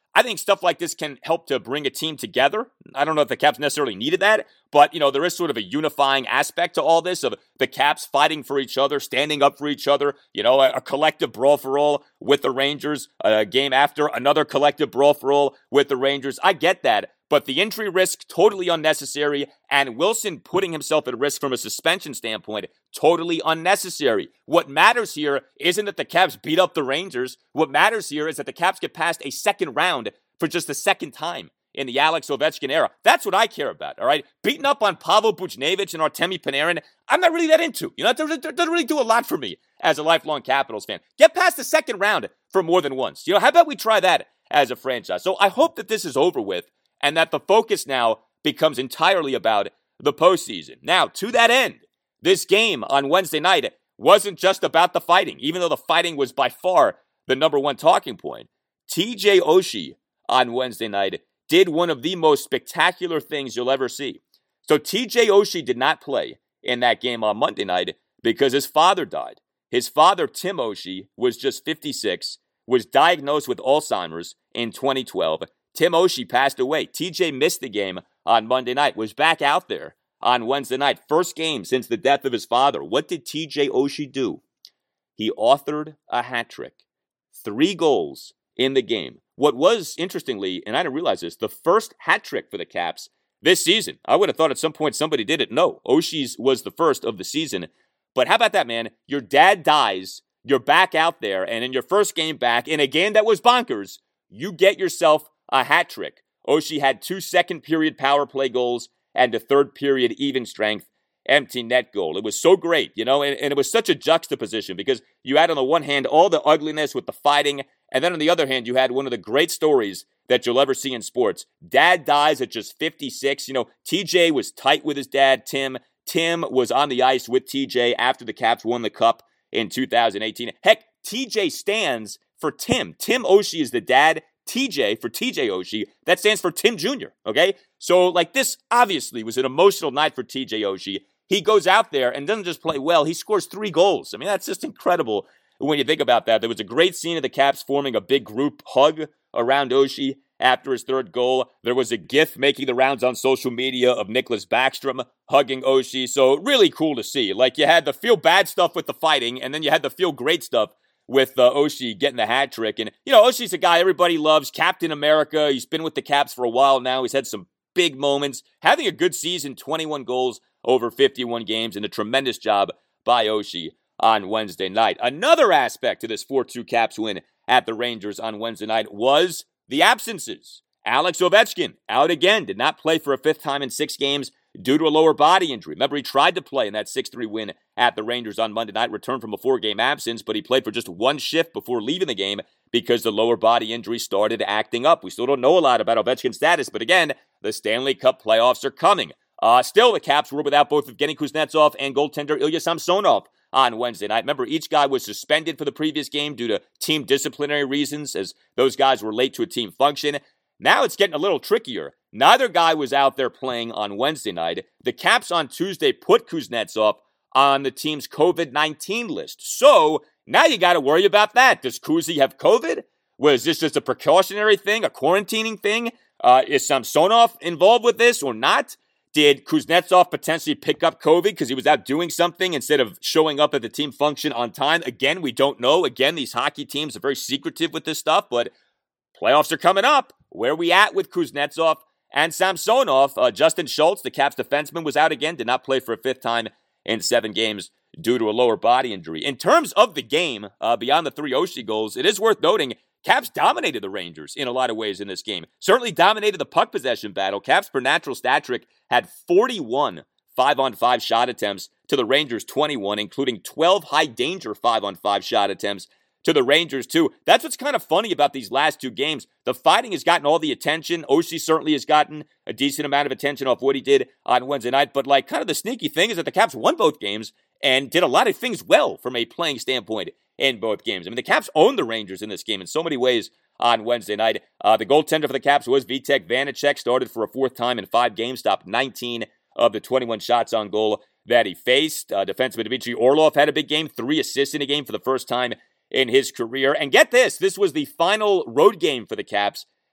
I think stuff like this can help to bring a team together. I don't know if the Caps necessarily needed that, but, you know, there is sort of a unifying aspect to all this of the Caps fighting for each other, standing up for each other, you know, a, a collective brawl for all with the Rangers, a game after another collective brawl for all with the Rangers. I get that, but the injury risk, totally unnecessary, and Wilson putting himself at risk from a suspension standpoint, totally unnecessary. What matters here isn't that the Caps beat up the Rangers. What matters here is that the Caps get past a second round for just the second time in the Alex Ovechkin era. That's what I care about, all right? Beating up on Pavel Buchnevich and Artemi Panarin, I'm not really that into. You know, it doesn't, it doesn't really do a lot for me as a lifelong Capitals fan. Get past the second round for more than once. You know, how about we try that as a franchise? So I hope that this is over with and that the focus now becomes entirely about the postseason. Now, to that end, this game on Wednesday night wasn't just about the fighting, even though the fighting was by far the number one talking point. T J Oshie on Wednesday night did one of the most spectacular things you'll ever see. So T J Oshie did not play in that game on Monday night because his father died. His father, Tim Oshie, was just fifty-six, was diagnosed with Alzheimer's in twenty twelve. Tim Oshie passed away. T J missed the game on Monday night, was back out there on Wednesday night. First game since the death of his father. What did T J Oshie do? He authored a hat trick. Three goals in the game. What was, interestingly, and I didn't realize this, the first hat trick for the Caps this season. I would have thought at some point somebody did it. No, Oshie's was the first of the season. But how about that, man? Your dad dies, you're back out there, and in your first game back, in a game that was bonkers, you get yourself a hat trick. Oshie had two second period power play goals and a third period even strength empty net goal. It was so great, you know, and, and it was such a juxtaposition because you had on the one hand all the ugliness with the fighting, and then on the other hand, you had one of the great stories that you'll ever see in sports. Dad dies at just fifty-six. You know, T J was tight with his dad, Tim. Tim was on the ice with T J after the Caps won the Cup in two thousand eighteen. Heck, T J stands for Tim. Tim Oshie is the dad. T J for T J Oshie, that stands for Tim Junior, okay? So, like, this obviously was an emotional night for T J Oshie. He goes out there and doesn't just play well, he scores three goals. I mean, that's just incredible when you think about that. There was a great scene of the Caps forming a big group hug around Oshie after his third goal. There was a GIF making the rounds on social media of Nicklas Backstrom hugging Oshie. So, really cool to see. Like, you had the feel-bad stuff with the fighting, and then you had the feel-great stuff with uh, Oshie getting the hat trick. And, you know, Oshie's a guy everybody loves, Captain America. He's been with the Caps for a while now. He's had some big moments, having a good season, twenty-one goals over fifty-one games, and a tremendous job by Oshie on Wednesday night. Another aspect to this four two Caps win at the Rangers on Wednesday night was the absences. Alex Ovechkin, out again, did not play for a fifth time in six games due to a lower body injury. Remember, he tried to play in that six three win at the Rangers on Monday night, returned from a four-game absence, but he played for just one shift before leaving the game because the lower body injury started acting up. We still don't know a lot about Ovechkin's status, but again, the Stanley Cup playoffs are coming. Uh, still, the Caps were without both Evgeny Kuznetsov and goaltender Ilya Samsonov on Wednesday night. Remember, each guy was suspended for the previous game due to team disciplinary reasons, as those guys were late to a team function. Now it's getting a little trickier. Neither guy was out there playing on Wednesday night. The Caps on Tuesday put Kuznetsov on the team's covid nineteen list. So now you got to worry about that. Does Kuzi have COVID? Was this just a precautionary thing, a quarantining thing? Uh, is Samsonov involved with this or not? Did Kuznetsov potentially pick up COVID because he was out doing something instead of showing up at the team function on time? Again, we don't know. Again, these hockey teams are very secretive with this stuff, but playoffs are coming up. Where are we at with Kuznetsov and Samsonov? Uh, Justin Schultz, the Caps defenseman, was out again, did not play for a fifth time in seven games due to a lower body injury. In terms of the game, uh, beyond the three Oshie goals, it is worth noting Caps dominated the Rangers in a lot of ways in this game. Certainly dominated the puck possession battle. Caps per natural stat trick had forty-one five-on-five shot attempts to the Rangers' twenty-one, including twelve high-danger five-on-five shot attempts to the Rangers, too. That's what's kind of funny about these last two games. The fighting has gotten all the attention. Oshie certainly has gotten a decent amount of attention off what he did on Wednesday night. But, like, kind of the sneaky thing is that the Caps won both games and did a lot of things well from a playing standpoint in both games. I mean, the Caps owned the Rangers in this game in so many ways on Wednesday night. Uh, the goaltender for the Caps was Vitek Vanacek, started for a fourth time in five games, stopped nineteen of the twenty-one shots on goal that he faced. Uh, defenseman Dmitry Orlov had a big game, three assists in a game for the first time in his career. And get this, this was the final road game for the Caps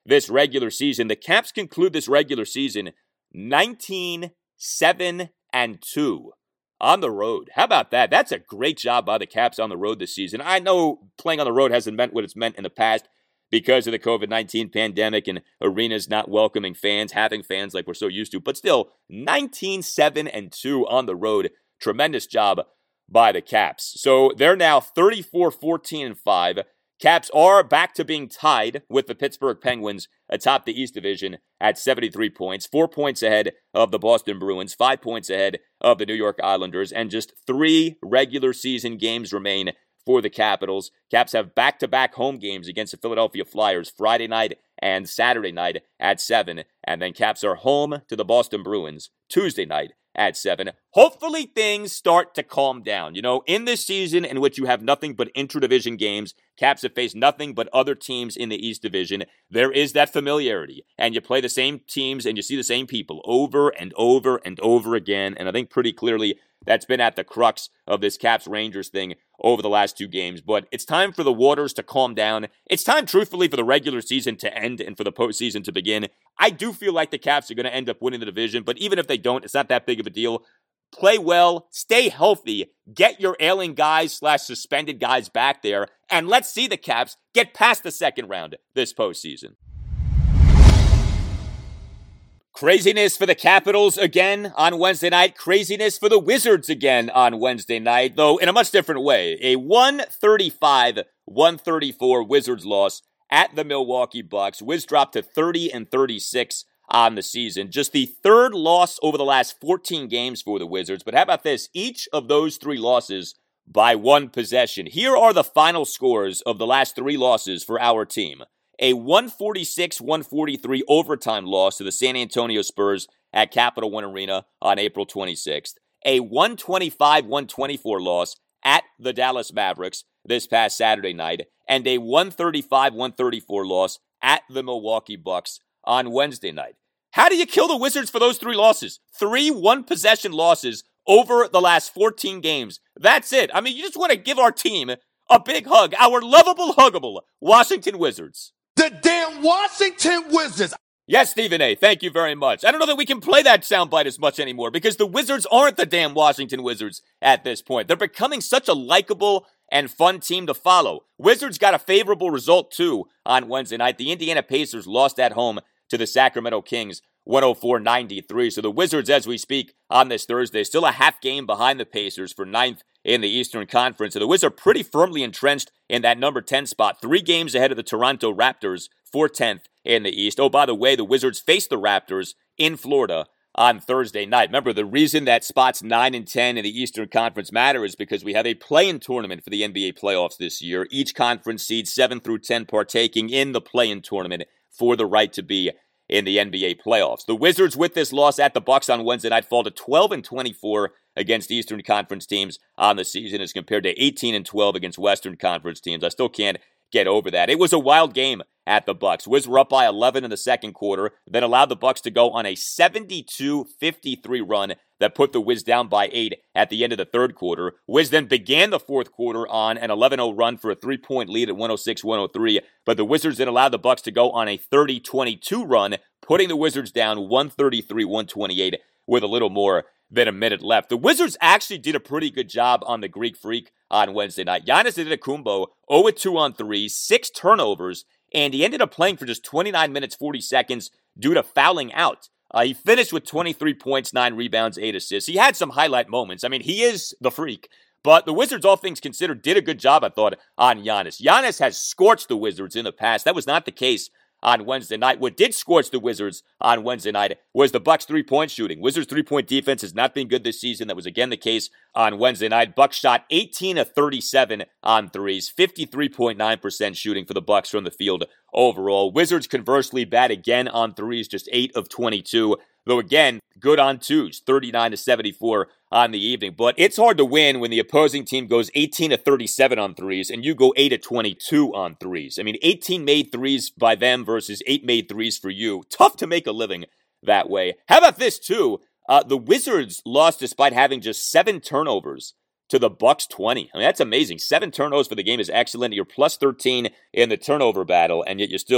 this regular season. The Caps conclude this regular season nineteen, seven, and two on the road. How about that? That's a great job by the Caps on the road this season. I know playing on the road hasn't meant what it's meant in the past because of the covid nineteen pandemic and arenas not welcoming fans, having fans like we're so used to. But still, nineteen, seven, and two on the road. Tremendous job by the Caps. So they're now thirty-four, fourteen, and five. Caps are back to being tied with the Pittsburgh Penguins atop the East Division at seventy-three points, four points ahead of the Boston Bruins, five points ahead of the New York Islanders, and just three regular season games remain for the Capitals. Caps have back-to-back home games against the Philadelphia Flyers Friday night and Saturday night at seven, and then Caps are home to the Boston Bruins Tuesday night at seven. Hopefully things start to calm down. You know, in this season in which you have nothing but intra-division games, Caps have faced nothing but other teams in the East Division, there is that familiarity. And you play the same teams and you see the same people over and over and over again. And I think pretty clearly that's been at the crux of this Caps-Rangers thing over the last two games. But it's time for the waters to calm down. It's time, truthfully, for the regular season to end and for the postseason to begin. I do feel like the Caps are going to end up winning the division, but even if they don't, it's not that big of a deal. Play well, stay healthy, get your ailing guys slash suspended guys back there, and let's see the Caps get past the second round this postseason. Craziness for the Capitals again on Wednesday night. Craziness for the Wizards again on Wednesday night, though in a much different way. A one thirty-five, one thirty-four Wizards loss at the Milwaukee Bucks. Wiz dropped to thirty and thirty-six on the season. Just the third loss over the last fourteen games for the Wizards. But how about this? Each of those three losses by one possession. Here are the final scores of the last three losses for our team. A one forty-six, one forty-three overtime loss to the San Antonio Spurs at Capital One Arena on April twenty-sixth. A one twenty-five, one twenty-four loss at the Dallas Mavericks this past Saturday night. And a one thirty-five, one thirty-four loss at the Milwaukee Bucks on Wednesday night. How do you kill the Wizards for those three losses? Three one-possession losses over the last fourteen games. That's it. I mean, you just want to give our team a big hug. Our lovable, huggable Washington Wizards. The damn Washington Wizards. Yes, Stephen A., thank you very much. I don't know that we can play that soundbite as much anymore because the Wizards aren't the damn Washington Wizards at this point. They're becoming such a likable and fun team to follow. Wizards got a favorable result, too, on Wednesday night. The Indiana Pacers lost at home to the Sacramento Kings, one oh four ninety-three. So the Wizards, as we speak on this Thursday, still a half game behind the Pacers for ninth in the Eastern Conference. So the Wizards are pretty firmly entrenched in that number ten spot, three games ahead of the Toronto Raptors for tenth in the East. Oh, by the way, the Wizards face the Raptors in Florida on Thursday night. Remember, the reason that spots nine and ten in the Eastern Conference matter is because we have a play-in tournament for the N B A playoffs this year. Each conference seeds seven through ten partaking in the play-in tournament for the right to be in the N B A playoffs. The Wizards, with this loss at the Bucks on Wednesday night, fall to twelve and twenty-four against Eastern Conference teams on the season as compared to eighteen and twelve against Western Conference teams. I still can't get over that. It was a wild game at the Bucks. Wiz were up by eleven in the second quarter, then allowed the Bucks to go on a seventy-two fifty-three run that put the Wiz down by eight at the end of the third quarter. Wiz then began the fourth quarter on an eleven oh run for a three-point lead at one oh six one oh three, but the Wizards then allowed the Bucks to go on a thirty twenty-two run, putting the Wizards down one thirty-three one twenty-eight with a little more than a minute left. The Wizards actually did a pretty good job on the Greek Freak on Wednesday night. Giannis Antetokounmpo, oh of two on threes, six turnovers, and he ended up playing for just twenty-nine minutes, forty seconds due to fouling out. Uh, he finished with twenty-three points, nine rebounds, eight assists. He had some highlight moments. I mean, he is the freak. But the Wizards, all things considered, did a good job, I thought, on Giannis. Giannis has scorched the Wizards in the past. That was not the case on Wednesday night. What did scorch the Wizards on Wednesday night was the Bucks' three-point shooting. Wizards' three-point defense has not been good this season. That was again the case on Wednesday night. Bucks shot eighteen of thirty-seven on threes, fifty-three point nine percent shooting for the Bucks from the field overall. Wizards conversely bad again on threes, just eight of twenty-two. Though again, good on twos, thirty-nine to seventy-four on the evening. But it's hard to win when the opposing team goes eighteen to thirty-seven on threes and you go eight to twenty-two on threes. I mean, eighteen made threes by them versus eight made threes for you. Tough to make a living that way. How about this too? Uh, the Wizards lost despite having just seven turnovers to the Bucks twenty. I mean, that's amazing. Seven turnovers for the game is excellent. You're plus thirteen in the turnover battle, and yet you still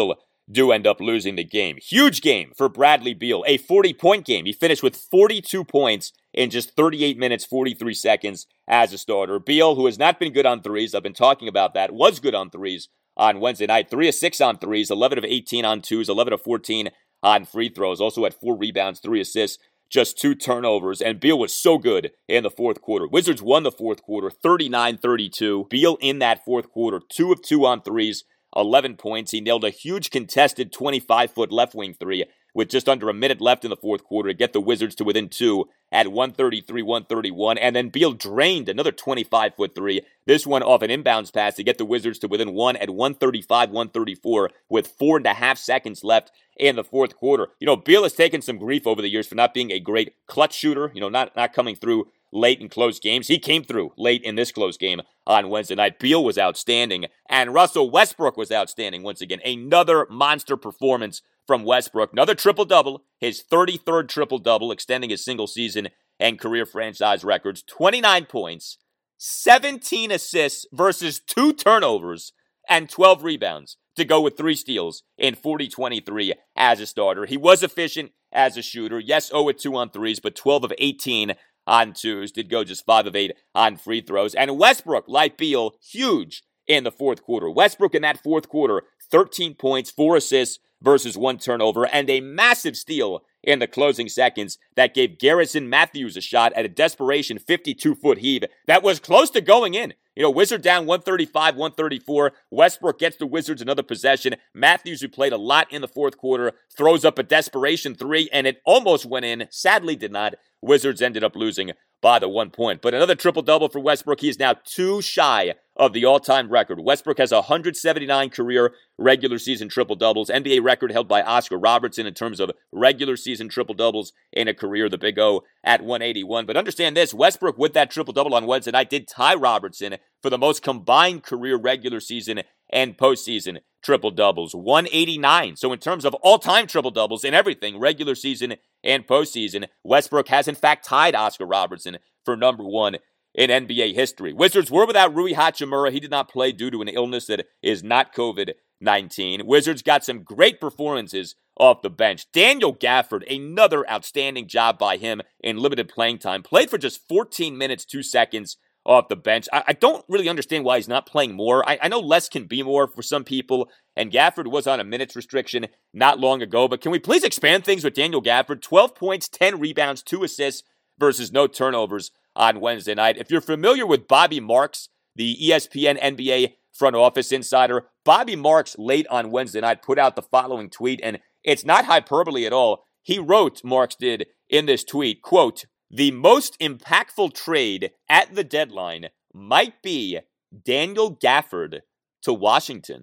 do end up losing the game. Huge game for Bradley Beal, a forty-point game. He finished with forty-two points in just thirty-eight minutes, forty-three seconds as a starter. Beal, who has not been good on threes, I've been talking about that, was good on threes on Wednesday night. three of six on threes, eleven of eighteen on twos, eleven of fourteen on free throws. Also had four rebounds, three assists, just two turnovers, and Beal was so good in the fourth quarter. Wizards won the fourth quarter, thirty-nine thirty-two. Beal in that fourth quarter, two of two on threes, eleven points. He nailed a huge contested twenty-five-foot left wing three with just under a minute left in the fourth quarter to get the Wizards to within two at one thirty-three one thirty-one. And then Beal drained another twenty-five-foot three, this one off an inbounds pass to get the Wizards to within one at one thirty-five one thirty-four with four and a half seconds left in the fourth quarter. You know, Beal has taken some grief over the years for not being a great clutch shooter, you know, not, not coming through late in close games. He came through late in this close game on Wednesday night. Beal was outstanding, and Russell Westbrook was outstanding once again. Another monster performance from Westbrook. Another triple-double, his thirty-third triple-double, extending his single season and career franchise records. twenty-nine points, seventeen assists versus two turnovers, and twelve rebounds to go with three steals in forty twenty-three as a starter. He was efficient as a shooter. Yes, zero of two on threes, but twelve of eighteen on twos. Did go just five of eight on free throws. And Westbrook, like Beal, huge in the fourth quarter. Westbrook in that fourth quarter, thirteen points, four assists versus one turnover, and a massive steal in the closing seconds that gave Garrison Matthews a shot at a desperation fifty-two-foot heave that was close to going in. You know, Wizard down one thirty-five one thirty-four. Westbrook gets the Wizards another possession. Matthews, who played a lot in the fourth quarter, throws up a desperation three, and it almost went in. Sadly did not. Wizards ended up losing by the one point. But another triple-double for Westbrook. He is now two shy of the all-time record. Westbrook has one hundred seventy-nine career regular season triple-doubles. N B A record held by Oscar Robertson in terms of regular season triple-doubles in a career, the Big O at one eighty-one. But understand this, Westbrook with that triple-double on Wednesday night did tie Robertson for the most combined career regular season and postseason triple-doubles, one eighty-nine. So in terms of all-time triple-doubles in everything, regular season and postseason, Westbrook has in fact tied Oscar Robertson for number one in N B A history. Wizards were without Rui Hachimura. He did not play due to an illness that is not covid nineteen. Wizards got some great performances off the bench. Daniel Gafford, another outstanding job by him in limited playing time. Played for just fourteen minutes, two seconds off the bench. I, I don't really understand why he's not playing more. I, I know less can be more for some people, and Gafford was on a minutes restriction not long ago, but can we please expand things with Daniel Gafford? twelve points, ten rebounds, two assists versus no turnovers on Wednesday night. If you're familiar with Bobby Marks, the E S P N N B A front office insider, Bobby Marks late on Wednesday night put out the following tweet, and it's not hyperbole at all. He wrote, Marks did, in this tweet, quote, "The most impactful trade at the deadline might be Daniel Gafford to Washington."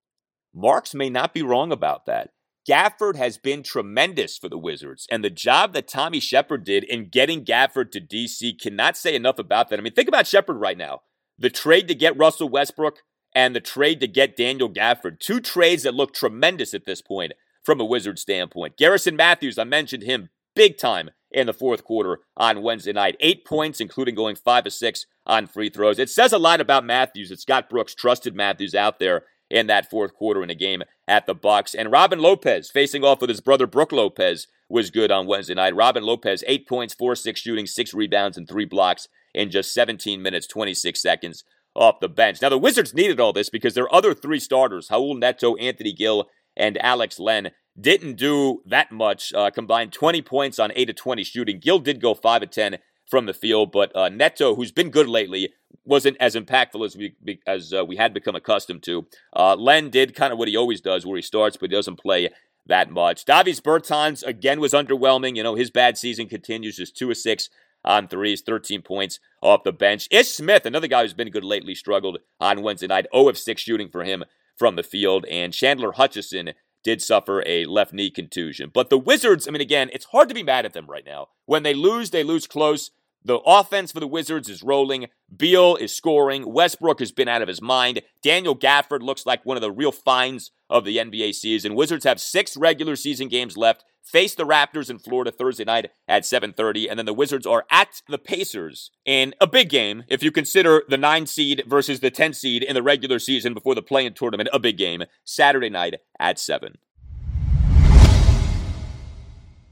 Marks may not be wrong about that. Gafford has been tremendous for the Wizards, and the job that Tommy Shepard did in getting Gafford to D C cannot say enough about that. I mean, think about Shepard right now. The trade to get Russell Westbrook and the trade to get Daniel Gafford. Two trades that look tremendous at this point from a Wizards standpoint. Garrison Matthews, I mentioned him big time in the fourth quarter on Wednesday night. Eight points, including going five of six on free throws. It says a lot about Matthews that Scott Brooks trusted Matthews out there in that fourth quarter in a game at the Bucks. And Robin Lopez, facing off with his brother Brook Lopez, was good on Wednesday night. Robin Lopez, eight points, four six shooting, six rebounds, and three blocks in just seventeen minutes, twenty-six seconds off the bench. Now, the Wizards needed all this because their other three starters, Raul Neto, Anthony Gill, and Alex Len, didn't do that much. Uh, combined twenty points on eight of twenty shooting. Gill did go five of ten from the field, but uh, Neto, who's been good lately, wasn't as impactful as we as uh, we had become accustomed to. Uh, Len did kind of what he always does, where he starts, but he doesn't play that much. Davis Bertans, again, was underwhelming. You know, his bad season continues, just two of six on threes, thirteen points off the bench. Ish Smith, another guy who's been good lately, struggled on Wednesday night, zero of six shooting for him from the field, and Chandler Hutchison did suffer a left knee contusion. But the Wizards, I mean, again, it's hard to be mad at them right now. When they lose, they lose close. The offense for the Wizards is rolling. Beal is scoring. Westbrook has been out of his mind. Daniel Gafford looks like one of the real finds of the N B A season. Wizards have six regular season games left. Face the Raptors in Florida Thursday night at seven thirty. And then the Wizards are at the Pacers in a big game. If you consider the nine seed versus the ten seed in the regular season before the play-in tournament, a big game. Saturday night at seven.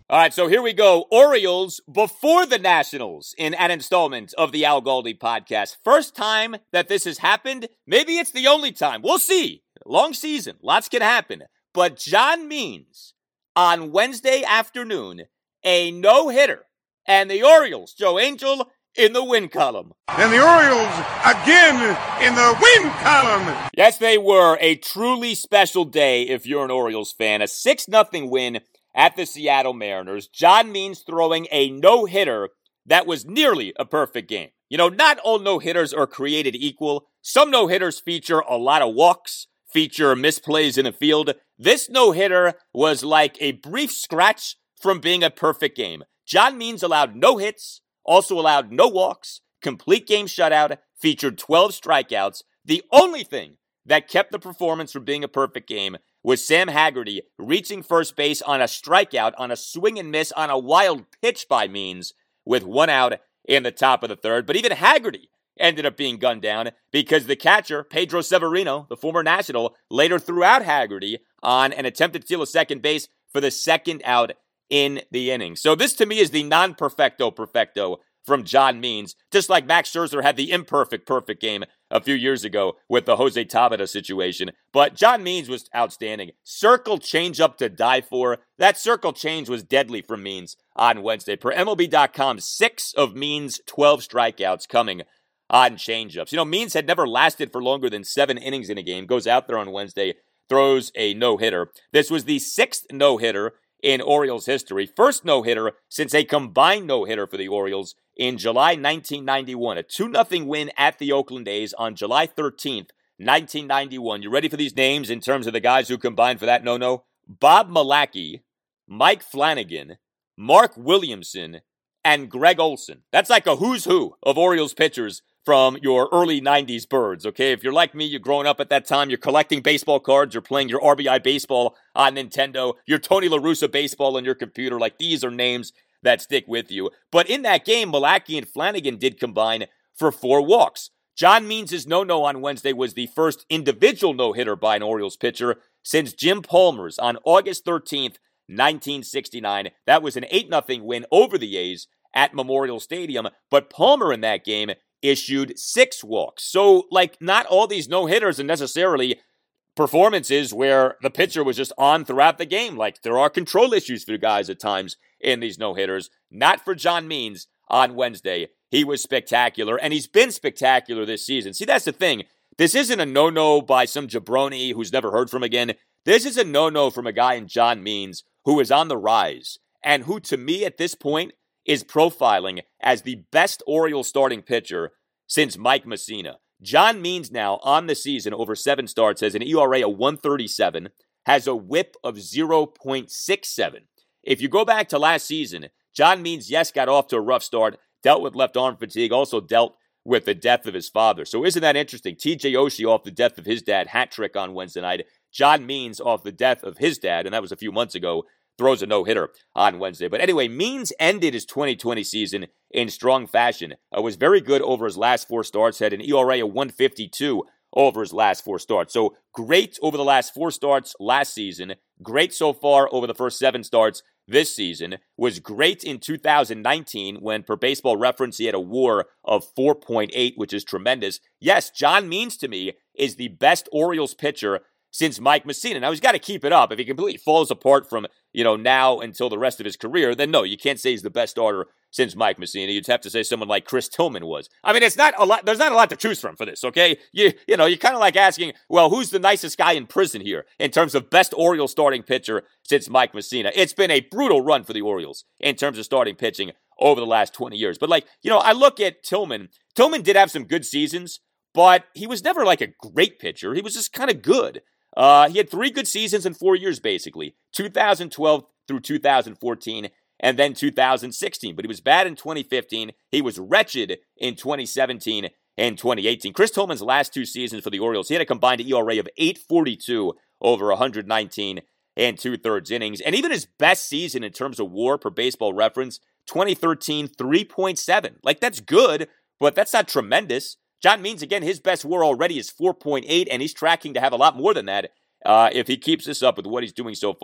All right, so here we go. Orioles before the Nationals in an installment of the Al Galdi podcast. First time that this has happened. Maybe it's the only time. We'll see. Long season. Lots can happen. But John Means on Wednesday afternoon, a no-hitter. And the Orioles, Joe Angel, in the win column. And the Orioles again in the win column. Yes, they were. A truly special day if you're an Orioles fan. A six nothing win at the Seattle Mariners. John Means throwing a no-hitter that was nearly a perfect game. You know, not all no-hitters are created equal. Some no-hitters feature a lot of walks, feature misplays in the field. This no-hitter was like a brief scratch from being a perfect game. John Means allowed no hits, also allowed no walks, complete game shutout, featured twelve strikeouts. The only thing that kept the performance from being a perfect game was Sam Haggerty reaching first base on a strikeout, on a swing and miss, on a wild pitch by Means with one out in the top of the third. But even Haggerty ended up being gunned down because the catcher, Pedro Severino, the former National, later threw out Haggerty on an attempt to steal a second base for the second out in the inning. So this to me is the non-perfecto perfecto from John Means, just like Max Scherzer had the imperfect perfect game a few years ago with the Jose Tabata situation. But John Means was outstanding. Circle change up to die for. That circle change was deadly from Means on Wednesday. Per M L B dot com, six of Means' twelve strikeouts coming on changeups. You know, Means had never lasted for longer than seven innings in a game. Goes out there on Wednesday, throws a no-hitter. This was the sixth no-hitter in Orioles history. First no-hitter since a combined no-hitter for the Orioles in July nineteen ninety-one. A two nothing win at the Oakland A's on July thirteenth, nineteen ninety-one. You ready for these names in terms of the guys who combined for that no-no? Bob Malacky, Mike Flanagan, Mark Williamson, and Greg Olson. That's like a who's who of Orioles pitchers from your early nineties birds, okay? If you're like me, you're growing up at that time, you're collecting baseball cards, you're playing your R B I baseball on Nintendo, your Tony La Russa baseball on your computer, like these are names that stick with you. But in that game, Malacky and Flanagan did combine for four walks. John Means' no-no on Wednesday was the first individual no-hitter by an Orioles pitcher since Jim Palmer's on August thirteenth, nineteen sixty-nine. That was an eight nothing win over the A's at Memorial Stadium, but Palmer in that game issued six walks. So, like, not all these no-hitters are necessarily performances where the pitcher was just on throughout the game. Like, there are control issues for guys at times in these no-hitters. Not for John Means on Wednesday. He was spectacular, and he's been spectacular this season. See, that's the thing. This isn't a no-no by some jabroni who's never heard from again. This is a no-no from a guy in John Means who is on the rise, and who, to me, at this point, is profiling as the best Orioles starting pitcher since Mike Mussina. John Means now on the season over seven starts has an E R A of one thirty-seven, has a whip of zero point six seven. If you go back to last season, John Means, yes, got off to a rough start, dealt with left arm fatigue, also dealt with the death of his father. So isn't that interesting? T J Oshie off the death of his dad, hat trick on Wednesday night. John Means off the death of his dad, and that was a few months ago, throws a no-hitter on Wednesday. But anyway, Means ended his twenty twenty season in strong fashion. Uh, was very good over his last four starts, had an E R A of one fifty-two over his last four starts. So great over the last four starts last season, great so far over the first seven starts this season, was great in two thousand nineteen when, per Baseball Reference, he had a WAR of four point eight, which is tremendous. Yes, John Means, to me, is the best Orioles pitcher since Mike Mussina. Now, he's got to keep it up. If he completely falls apart from, you know, now until the rest of his career, then no, you can't say he's the best starter since Mike Mussina. You'd have to say someone like Chris Tillman was. I mean, it's not a lot. There's not a lot to choose from for this, okay? You you know, you're kind of like asking, well, who's the nicest guy in prison here in terms of best Orioles starting pitcher since Mike Mussina? It's been a brutal run for the Orioles in terms of starting pitching over the last twenty years. But, like, you know, I look at Tillman. Tillman did have some good seasons, but he was never like a great pitcher. He was just kind of good. Uh, he had three good seasons in four years, basically. two thousand twelve through two thousand fourteen, and then two thousand sixteen. But he was bad in twenty fifteen. He was wretched in twenty seventeen and twenty eighteen. Chris Tillman's last two seasons for the Orioles, he had a combined E R A of eight forty-two over one nineteen and two-thirds innings. And even his best season in terms of WAR, per Baseball Reference, twenty thirteen, three point seven. Like, that's good, but that's not tremendous. John Means, again, his best WAR already is four point eight, and he's tracking to have a lot more than that uh, if he keeps this up with what he's doing so far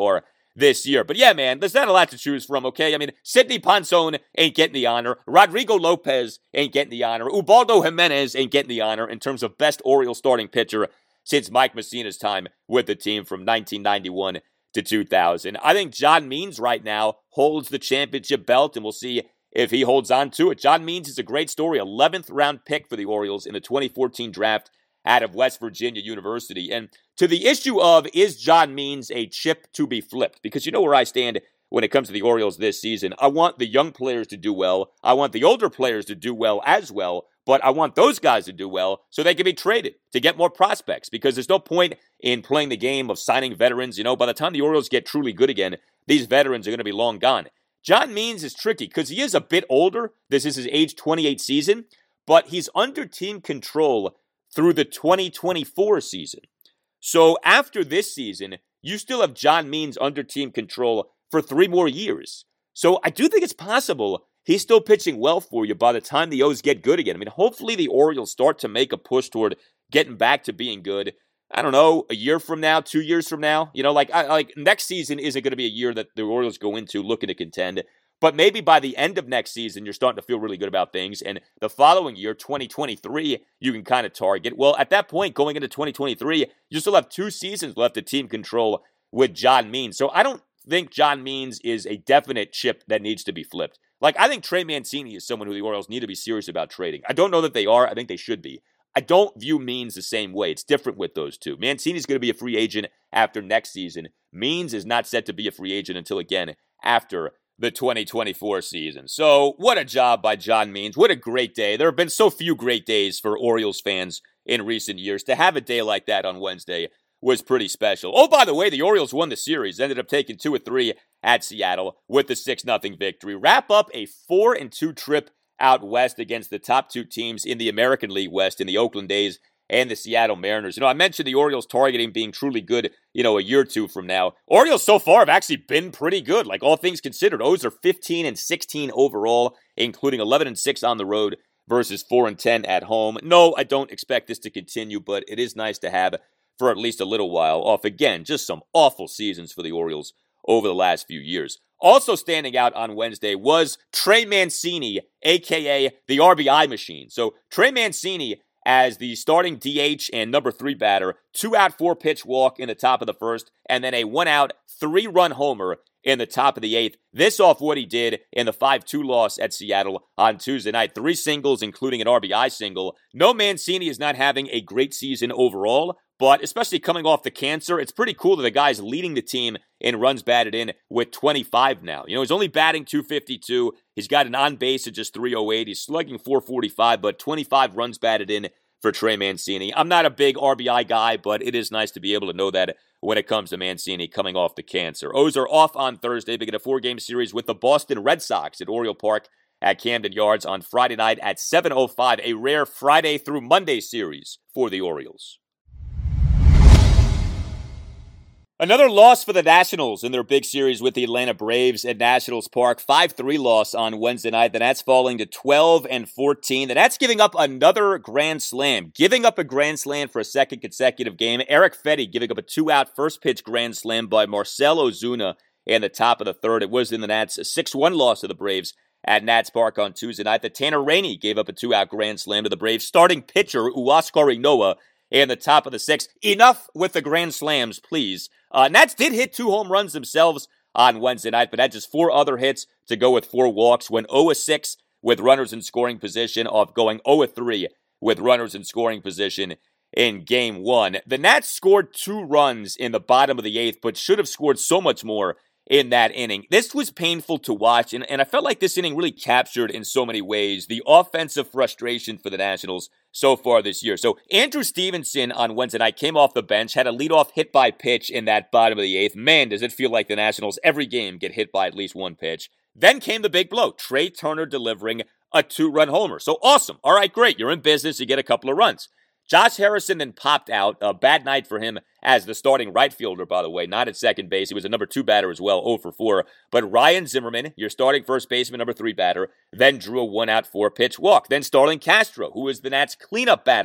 this year. But yeah, man, there's not a lot to choose from, okay? I mean, Sidney Ponson ain't getting the honor. Rodrigo Lopez ain't getting the honor. Ubaldo Jimenez ain't getting the honor in terms of best Orioles starting pitcher since Mike Mussina's time with the team from nineteen ninety-one to two thousand. I think John Means right now holds the championship belt, and we'll see if he holds on to it. John Means is a great story. eleventh round pick for the Orioles in the twenty fourteen draft out of West Virginia University. And to the issue of, is John Means a chip to be flipped? Because you know where I stand when it comes to the Orioles this season. I want the young players to do well. I want the older players to do well as well. But I want those guys to do well so they can be traded to get more prospects, because there's no point in playing the game of signing veterans. You know, by the time the Orioles get truly good again, these veterans are going to be long gone. John Means is tricky because he is a bit older. This is his age twenty-eight season, but he's under team control through the twenty twenty-four season. So after this season, you still have John Means under team control for three more years. So I do think it's possible he's still pitching well for you by the time the O's get good again. I mean, hopefully the Orioles start to make a push toward getting back to being good. I don't know, a year from now, two years from now. You know, like I, like next season isn't going to be a year that the Orioles go into looking to contend. But maybe by the end of next season, you're starting to feel really good about things. And the following year, twenty twenty-three, you can kind of target. Well, at that point, going into twenty twenty-three, you still have two seasons left of team control with John Means. So I don't think John Means is a definite chip that needs to be flipped. Like, I think Trey Mancini is someone who the Orioles need to be serious about trading. I don't know that they are. I think they should be. I don't view Means the same way. It's different with those two. Mancini's going to be a free agent after next season. Means is not set to be a free agent until, again, after the twenty twenty-four season. So, what a job by John Means. What a great day. There have been so few great days for Orioles fans in recent years. To have a day like that on Wednesday was pretty special. Oh, by the way, the Orioles won the series. Ended up taking two or three at Seattle with the six nothing victory. Wrap up a four and two trip out west against the top two teams in the American League West in the Oakland A's and the Seattle Mariners. You know, I mentioned the Orioles targeting being truly good, you know, a year or two from now. Orioles so far have actually been pretty good, like all things considered. O's are fifteen and sixteen overall, including eleven and six on the road versus four and ten at home. No, I don't expect this to continue, but it is nice to have for at least a little while off. Again, just some awful seasons for the Orioles over the last few years. Also standing out on Wednesday was Trey Mancini, a k a the R B I machine. So Trey Mancini as the starting D H and number three batter, two out, four pitch walk in the top of the first, and then a one out, three run homer in the top of the eighth. This off what he did in the five two loss at Seattle on Tuesday night. Three singles, including an R B I single. No, Mancini is not having a great season overall, but especially coming off the cancer, it's pretty cool that the guy's leading the team in runs batted in with twenty-five now. You know, he's only batting two fifty-two. He's got an on-base of just three oh eight. He's slugging four forty-five, but twenty-five runs batted in for Trey Mancini. I'm not a big R B I guy, but it is nice to be able to know that when it comes to Mancini coming off the cancer. O's are off on Thursday, begin a four-game series with the Boston Red Sox at Oriole Park at Camden Yards on Friday night at seven oh five, a rare Friday through Monday series for the Orioles. Another loss for the Nationals in their big series with the Atlanta Braves at Nationals Park. five three loss on Wednesday night. The Nats falling to twelve and fourteen. The Nats giving up another grand slam. Giving up a grand slam for a second consecutive game. Eric Fedde giving up a two-out first-pitch grand slam by Marcell Ozuna in the top of the third. It was in the Nats' six one loss to the Braves at Nats Park on Tuesday night. The Tanner Rainey gave up a two-out grand slam to the Braves. Starting pitcher Huascar Ynoa in the top of the sixth. Enough with the grand slams, please. Uh, Nats did hit two home runs themselves on Wednesday night, but had just four other hits to go with four walks. Went oh for six with runners in scoring position, off going oh for three with runners in scoring position in game one. The Nats scored two runs in the bottom of the eighth, but should have scored so much more in that inning. This was painful to watch, and, and I felt like this inning really captured in so many ways the offensive frustration for the Nationals so far this year. So Andrew Stevenson on Wednesday night came off the bench, had a leadoff hit by pitch in that bottom of the eighth. Man, does it feel like the Nationals every game get hit by at least one pitch. Then came the big blow. Trey Turner delivering a two-run homer. So awesome. All right, great. You're in business. You get a couple of runs. Josh Harrison then popped out. A bad night for him as the starting right fielder, by the way, not at second base. He was a number two batter as well, oh for four. But Ryan Zimmerman, your starting first baseman, number three batter, then drew a one-out four-pitch walk. Then Starlin Castro, who was the Nats' cleanup batter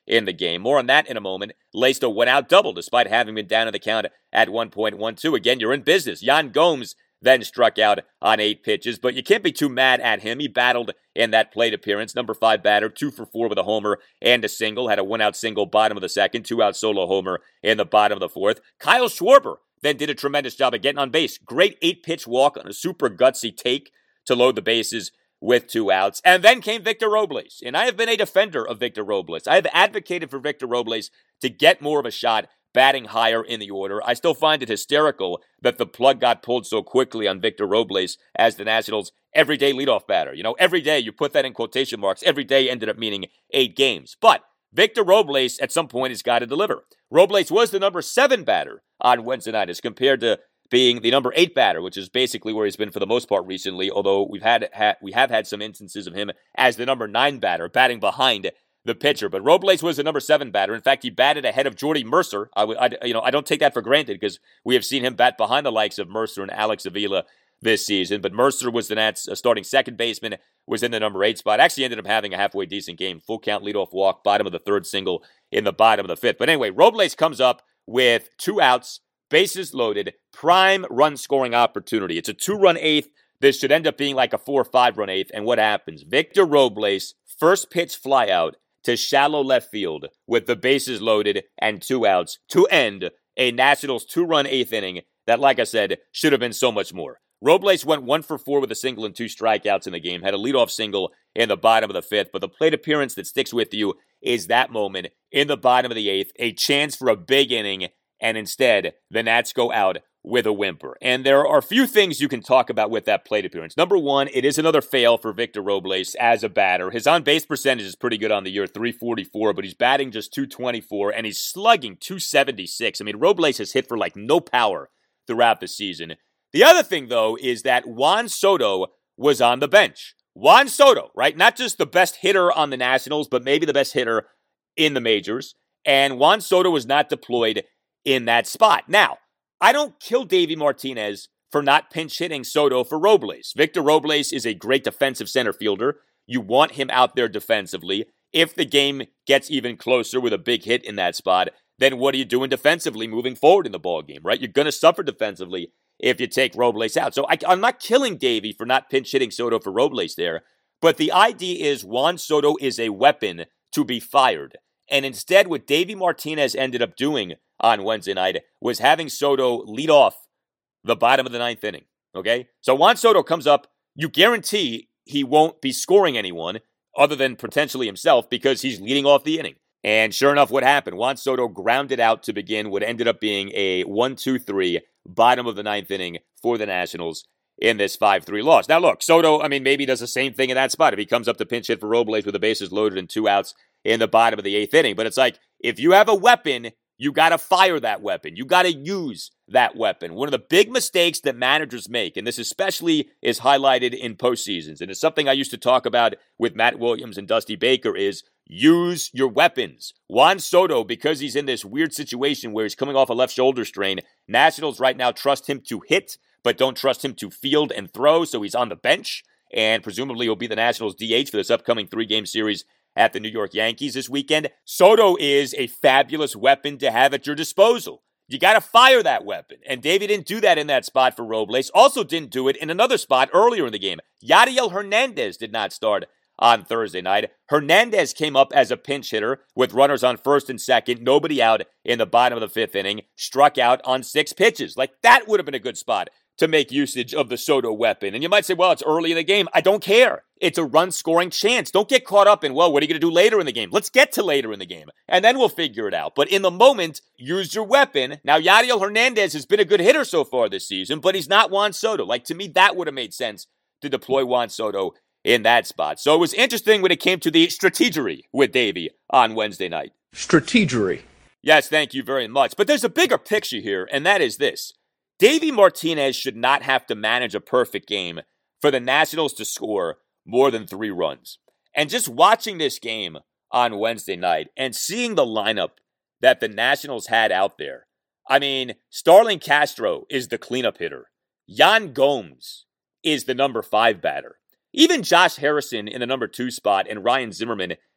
in the game. More on that in a moment. Laisto went out double despite having been down in the count at one point one two. Again, you're in business. Yan Gomes then struck out on eight pitches, but you can't be too mad at him. He battled in that plate appearance. Number five batter, two for four with a homer and a single. Had a one-out single bottom of the second, two-out solo homer in the bottom of the fourth. Kyle Schwarber then did a tremendous job of getting on base. Great eight-pitch walk on a super gutsy take to load the bases with two outs. And then came Victor Robles. And I have been a defender of Victor Robles. I have advocated for Victor Robles to get more of a shot batting higher in the order. I still find it hysterical that the plug got pulled so quickly on Victor Robles as the Nationals' everyday leadoff batter. You know, every day, you put that in quotation marks, every day ended up meaning eight games. But Victor Robles at some point has got to deliver. Robles was the number seven batter on Wednesday night as compared to being the number eight batter, which is basically where he's been for the most part recently, although we've had, ha- we have had some instances of him as the number nine batter, batting behind the pitcher. But Robles was the number seven batter. In fact, he batted ahead of Jordy Mercer. I, I, you know, I don't take that for granted because we have seen him bat behind the likes of Mercer and Alex Avila this season. But Mercer was the Nats' uh, starting second baseman, was in the number eight spot. Actually ended up having a halfway decent game. Full count leadoff walk, bottom of the third single in the bottom of the fifth. But anyway, Robles comes up with two outs, bases loaded, prime run scoring opportunity. It's a two-run eighth. This should end up being like a four or five-run eighth. And what happens? Victor Robles, first pitch flyout to shallow left field with the bases loaded and two outs to end a Nationals two-run eighth inning that, like I said, should have been so much more. Robles went one for four with a single and two strikeouts in the game, had a leadoff single in the bottom of the fifth, but the plate appearance that sticks with you is that moment in the bottom of the eighth, a chance for a big inning, and instead, the Nats go out with a whimper. And there are a few things you can talk about with that plate appearance. Number one, it is another fail for Victor Robles as a batter. His on-base percentage is pretty good on the year, three forty-four, but he's batting just two twenty-four, and he's slugging two seventy-six. I mean, Robles has hit for like no power throughout the season. The other thing, though, is that Juan Soto was on the bench. Juan Soto, right? Not just the best hitter on the Nationals, but maybe the best hitter in the majors. And Juan Soto was not deployed in that spot. Now, I don't kill Davey Martinez for not pinch hitting Soto for Robles. Victor Robles is a great defensive center fielder. You want him out there defensively. If the game gets even closer with a big hit in that spot, then what are you doing defensively moving forward in the ballgame, right? You're going to suffer defensively if you take Robles out. So I, I'm not killing Davey for not pinch hitting Soto for Robles there, but the idea is Juan Soto is a weapon to be fired. And instead, what Davey Martinez ended up doing on Wednesday night was having Soto lead off the bottom of the ninth inning, okay? So Juan Soto comes up, you guarantee he won't be scoring anyone other than potentially himself because he's leading off the inning. And sure enough, what happened? Juan Soto grounded out to begin what ended up being a one two three bottom of the ninth inning for the Nationals in this five three loss. Now look, Soto, I mean, maybe does the same thing in that spot if he comes up to pinch hit for Robles with the bases loaded and two outs in the bottom of the eighth inning. But it's like, if you have a weapon, you got to fire that weapon. You got to use that weapon. One of the big mistakes that managers make, and this especially is highlighted in postseasons, and it's something I used to talk about with Matt Williams and Dusty Baker, is use your weapons. Juan Soto, because he's in this weird situation where he's coming off a left shoulder strain, Nationals right now trust him to hit, but don't trust him to field and throw, so he's on the bench, and presumably he'll be the Nationals' D H for this upcoming three-game series at the New York Yankees this weekend. Soto is a fabulous weapon to have at your disposal. You got to fire that weapon. And Davey didn't do that in that spot for Robles. Also didn't do it in another spot earlier in the game. Yadiel Hernandez did not start on Thursday night. Hernandez came up as a pinch hitter with runners on first and second, nobody out in the bottom of the fifth inning, struck out on six pitches. Like, that would have been a good spot to make usage of the Soto weapon. And you might say, well, it's early in the game. I don't care. It's a run-scoring chance. Don't get caught up in, well, what are you going to do later in the game? Let's get to later in the game, and then we'll figure it out. But in the moment, use your weapon. Now, Yadiel Hernandez has been a good hitter so far this season, but he's not Juan Soto. Like, to me, that would have made sense to deploy Juan Soto in that spot. So it was interesting when it came to the strategery with Davey on Wednesday night. Strategery. Yes, thank you very much. But there's a bigger picture here, and that is this. Davey Martinez should not have to manage a perfect game for the Nationals to score more than three runs. And just watching this game on Wednesday night and seeing the lineup that the Nationals had out there, I mean, Starling Castro is the cleanup hitter. Yan Gomes is the number five batter. Even Josh Harrison in the number two spot and Ryan Zimmerman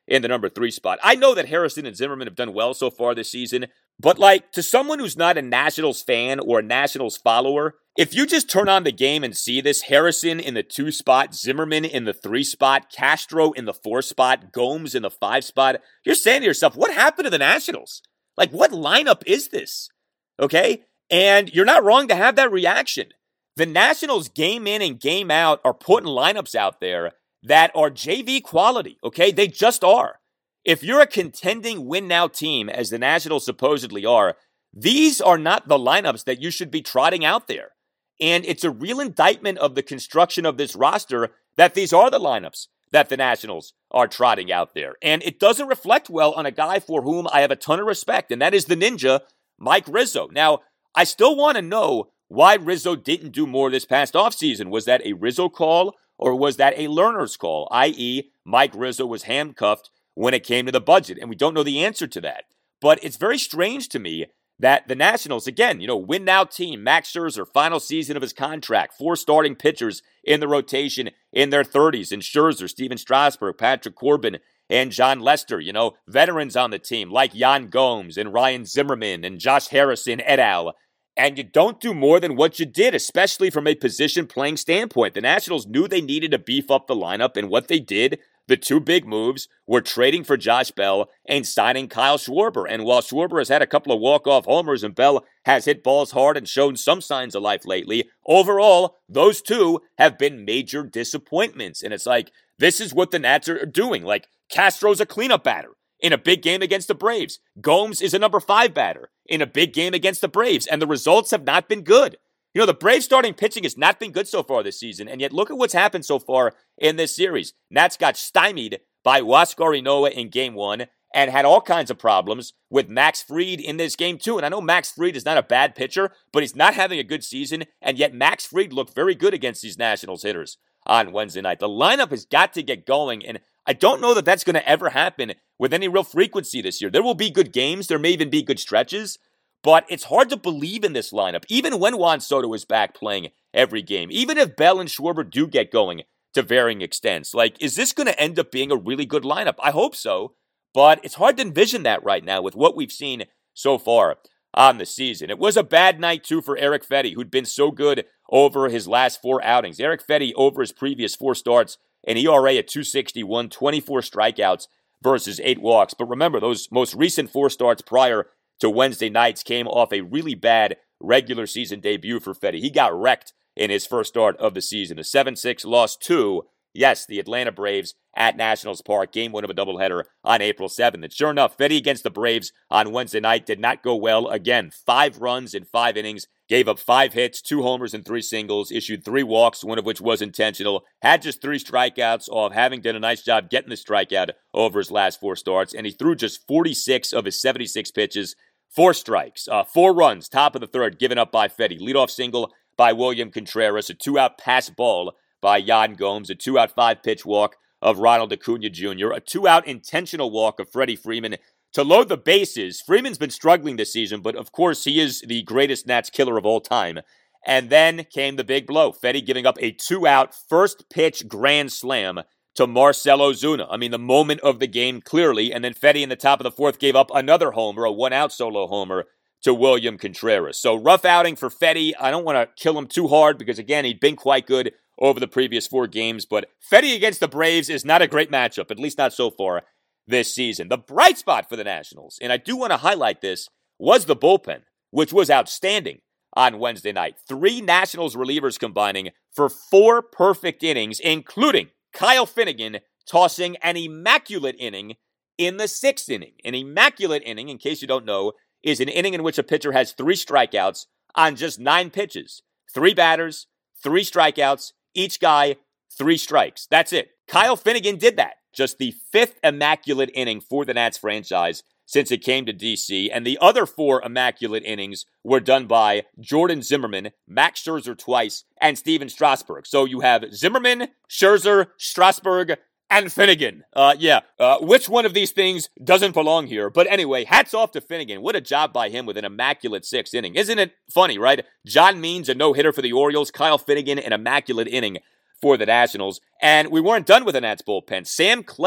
in the number three spot. I know that Harrison and Zimmerman have done well so far this season, but like to someone who's not a Nationals fan or a Nationals follower, if you just turn on the game and see this, Harrison in the two spot, Zimmerman in the three spot, Castro in the four spot, Gomes in the five spot, you're saying to yourself, what happened to the Nationals? Like, what lineup is this? Okay? And you're not wrong to have that reaction. The Nationals game in and game out are putting lineups out there that are J V quality, okay? They just are. If you're a contending win-now team, as the Nationals supposedly are, these are not the lineups that you should be trotting out there. And it's a real indictment of the construction of this roster that these are the lineups that the Nationals are trotting out there. And it doesn't reflect well on a guy for whom I have a ton of respect, and that is the Ninja, Mike Rizzo. Now, I still want to know why Rizzo didn't do more this past offseason. Was that a Rizzo call or was that a Lerner's call, that is, Mike Rizzo was handcuffed when it came to the budget? And we don't know the answer to that. But it's very strange to me that the Nationals, again, you know, win-now team, Max Scherzer, final season of his contract, four starting pitchers in the rotation in their thirties, and Scherzer, Steven Strasburg, Patrick Corbin, and John Lester, you know, veterans on the team like Yan Gomes and Ryan Zimmerman and Josh Harrison et al., and you don't do more than what you did, especially from a position-playing standpoint. The Nationals knew they needed to beef up the lineup, and what they did, the two big moves, were trading for Josh Bell and signing Kyle Schwarber. And while Schwarber has had a couple of walk-off homers and Bell has hit balls hard and shown some signs of life lately, overall, those two have been major disappointments. And it's like, this is what the Nats are doing. Like, Castro's a cleanup batter in a big game against the Braves. Gomes is a number five batter in a big game against the Braves, and the results have not been good. You know, the Braves starting pitching has not been good so far this season, and yet look at what's happened so far in this series. Nats got stymied by Huascar Ynoa in game one and had all kinds of problems with Max Fried in this game too. And I know Max Fried is not a bad pitcher, but he's not having a good season, and yet Max Fried looked very good against these Nationals hitters on Wednesday night. The lineup has got to get going, and I don't know that that's going to ever happen with any real frequency this year. There will be good games. There may even be good stretches. But it's hard to believe in this lineup, even when Juan Soto is back playing every game. Even if Bell and Schwarber do get going to varying extents. Like, is this going to end up being a really good lineup? I hope so. But it's hard to envision that right now with what we've seen so far on the season. It was a bad night, too, for Erick Fedde, who'd been so good over his last four outings. Erick Fedde, over his previous four starts, an E R A at two sixty-one, twenty-four strikeouts versus eight walks. But remember, those most recent four starts prior to Wednesday nights came off a really bad regular season debut for Fedde. He got wrecked in his first start of the season. A seven six loss to, yes, the Atlanta Braves at Nationals Park, game one of a doubleheader on April seventh. And sure enough, Fedde against the Braves on Wednesday night did not go well. Again, five runs in five innings, gave up five hits, two homers and three singles, issued three walks, one of which was intentional, had just three strikeouts off having done a nice job getting the strikeout over his last four starts, and he threw just forty-six of his seventy-six pitches, four strikes, uh, four runs, top of the third, given up by Fedde. Leadoff single by William Contreras, a two-out pass ball by Yan Gomes, a two-out five-pitch walk of Ronald Acuna Junior, a two-out intentional walk of Freddie Freeman to load the bases. Freeman's been struggling this season, but of course he is the greatest Nats killer of all time. And then came the big blow. Fedde giving up a two-out first-pitch grand slam to Marcell Ozuna. I mean, the moment of the game, clearly. And then Fedde in the top of the fourth gave up another homer, a one-out solo homer to William Contreras. So rough outing for Fedde. I don't want to kill him too hard because, again, he'd been quite good over the previous four games. But Fedde against the Braves is not a great matchup, at least not so far this season. The bright spot for the Nationals, and I do want to highlight this, was the bullpen, which was outstanding on Wednesday night. Three Nationals relievers combining for four perfect innings, including Kyle Finnegan tossing an immaculate inning in the sixth inning. An immaculate inning, in case you don't know, is an inning in which a pitcher has three strikeouts on just nine pitches. Three batters, three strikeouts, each guy, three strikes. That's it. Kyle Finnegan did that. Just the fifth immaculate inning for the Nats franchise since it came to D C, and the other four immaculate innings were done by Jordan Zimmerman, Max Scherzer twice, and Steven Strasburg. So you have Zimmerman, Scherzer, Strasburg, and Finnegan. Uh, yeah, uh, which one of these things doesn't belong here? But anyway, hats off to Finnegan. What a job by him with an immaculate sixth inning. Isn't it funny, right? John Means, a no-hitter for the Orioles. Kyle Finnegan, an immaculate inning for the Nationals. And we weren't done with the Nats bullpen. Sam Clay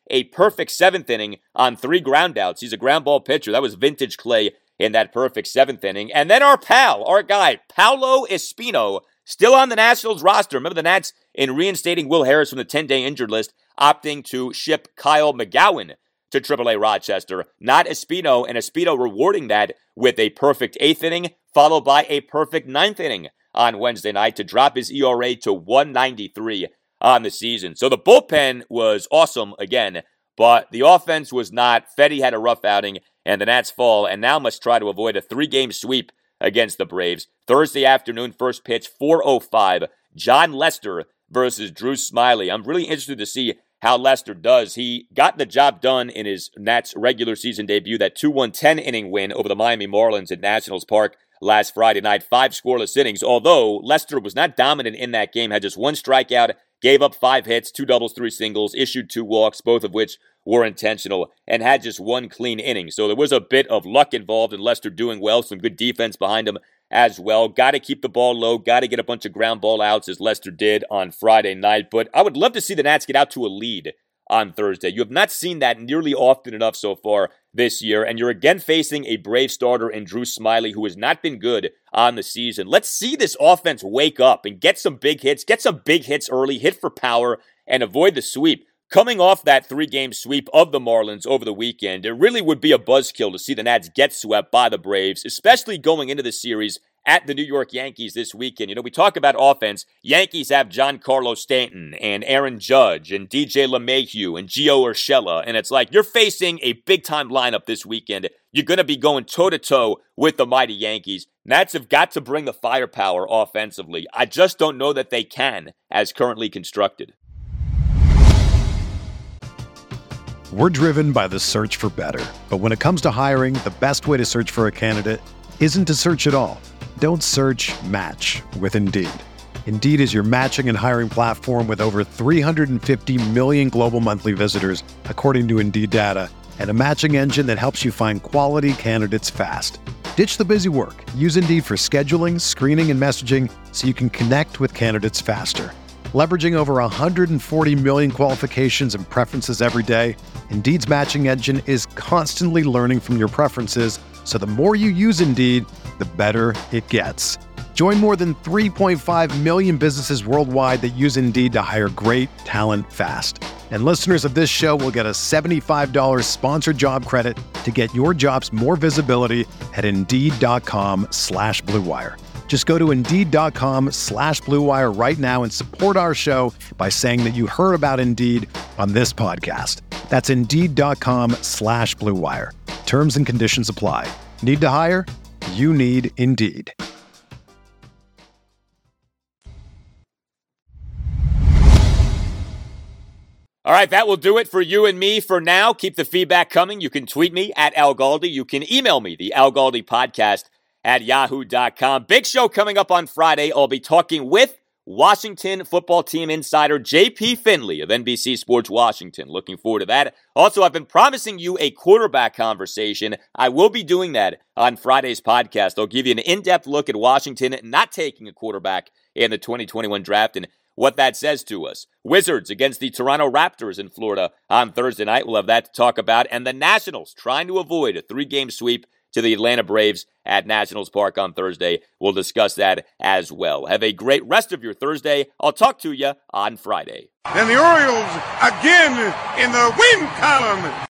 a perfect seventh inning on three groundouts. He's a ground ball pitcher. That was vintage Clay in that perfect seventh inning. And then our pal, our guy, Paolo Espino, still on the Nationals roster. Remember the Nats in reinstating Will Harris from the ten-day injured list, opting to ship Kyle McGowan to triple A Rochester. Not Espino, and Espino rewarding that with a perfect eighth inning, followed by a perfect ninth inning on Wednesday night to drop his E R A to one ninety-three on the season. So the bullpen was awesome again, but the offense was not. Fedde had a rough outing, and the Nats fall, and now must try to avoid a three-game sweep against the Braves. Thursday afternoon, first pitch, four oh five. John Lester versus Drew Smyly. I'm really interested to see how Lester does. He got the job done in his Nats regular season debut, that two one ten-inning win over the Miami Marlins at Nationals Park last Friday night. Five scoreless innings, although Lester was not dominant in that game, had just one strikeout, gave up five hits, two doubles, three singles, issued two walks, both of which were intentional, and had just one clean inning. So there was a bit of luck involved in Lester doing well, some good defense behind him as well. Got to keep the ball low, got to get a bunch of ground ball outs as Lester did on Friday night. But I would love to see the Nats get out to a lead on Thursday. You have not seen that nearly often enough so far this year, and you're again facing a Brave starter in Drew Smyly, who has not been good on the season. Let's see this offense wake up and get some big hits, get some big hits early, hit for power, and avoid the sweep. Coming off that three-game sweep of the Marlins over the weekend, it really would be a buzzkill to see the Nats get swept by the Braves, especially going into the series at the New York Yankees this weekend. You know, we talk about offense. Yankees have Giancarlo Stanton and Aaron Judge and D J LeMahieu and Gio Urshela, and it's like you're facing a big-time lineup this weekend. You're going to be going toe-to-toe with the mighty Yankees. Nats have got to bring the firepower offensively. I just don't know that they can as currently constructed. We're driven by the search for better. But when it comes to hiring, the best way to search for a candidate isn't to search at all. Don't search, match with Indeed. Indeed is your matching and hiring platform with over three hundred fifty million global monthly visitors, according to Indeed data, and a matching engine that helps you find quality candidates fast. Ditch the busy work. Use Indeed for scheduling, screening, and messaging so you can connect with candidates faster. Leveraging over one hundred forty million qualifications and preferences every day, Indeed's matching engine is constantly learning from your preferences, so the more you use Indeed, the better it gets. Join more than three point five million businesses worldwide that use Indeed to hire great talent fast. And listeners of this show will get a seventy-five dollars sponsored job credit to get your jobs more visibility at Indeed.com slash Blue Wire. Just go to Indeed.com slash Blue Wire right now and support our show by saying that you heard about Indeed on this podcast. That's Indeed.com slash Blue Wire. Terms and conditions apply. Need to hire? You need Indeed. All right, that will do it for you and me for now. Keep the feedback coming. You can tweet me at Al Galdi. You can email me, the Al Galdi podcast at yahoo dot com. Big show coming up on Friday. I'll be talking with Washington football team insider J P Finley of N B C Sports Washington. Looking forward to that. Also, I've been promising you a quarterback conversation. I will be doing that on Friday's podcast. I'll give you an in-depth look at Washington not taking a quarterback in the twenty twenty-one draft and what that says to us. Wizards against the Toronto Raptors in Florida on Thursday night. We'll have that to talk about. And the Nationals trying to avoid a three-game sweep to the Atlanta Braves at Nationals Park on Thursday. We'll discuss that as well. Have a great rest of your Thursday. I'll talk to you on Friday. And the Orioles again in the win column.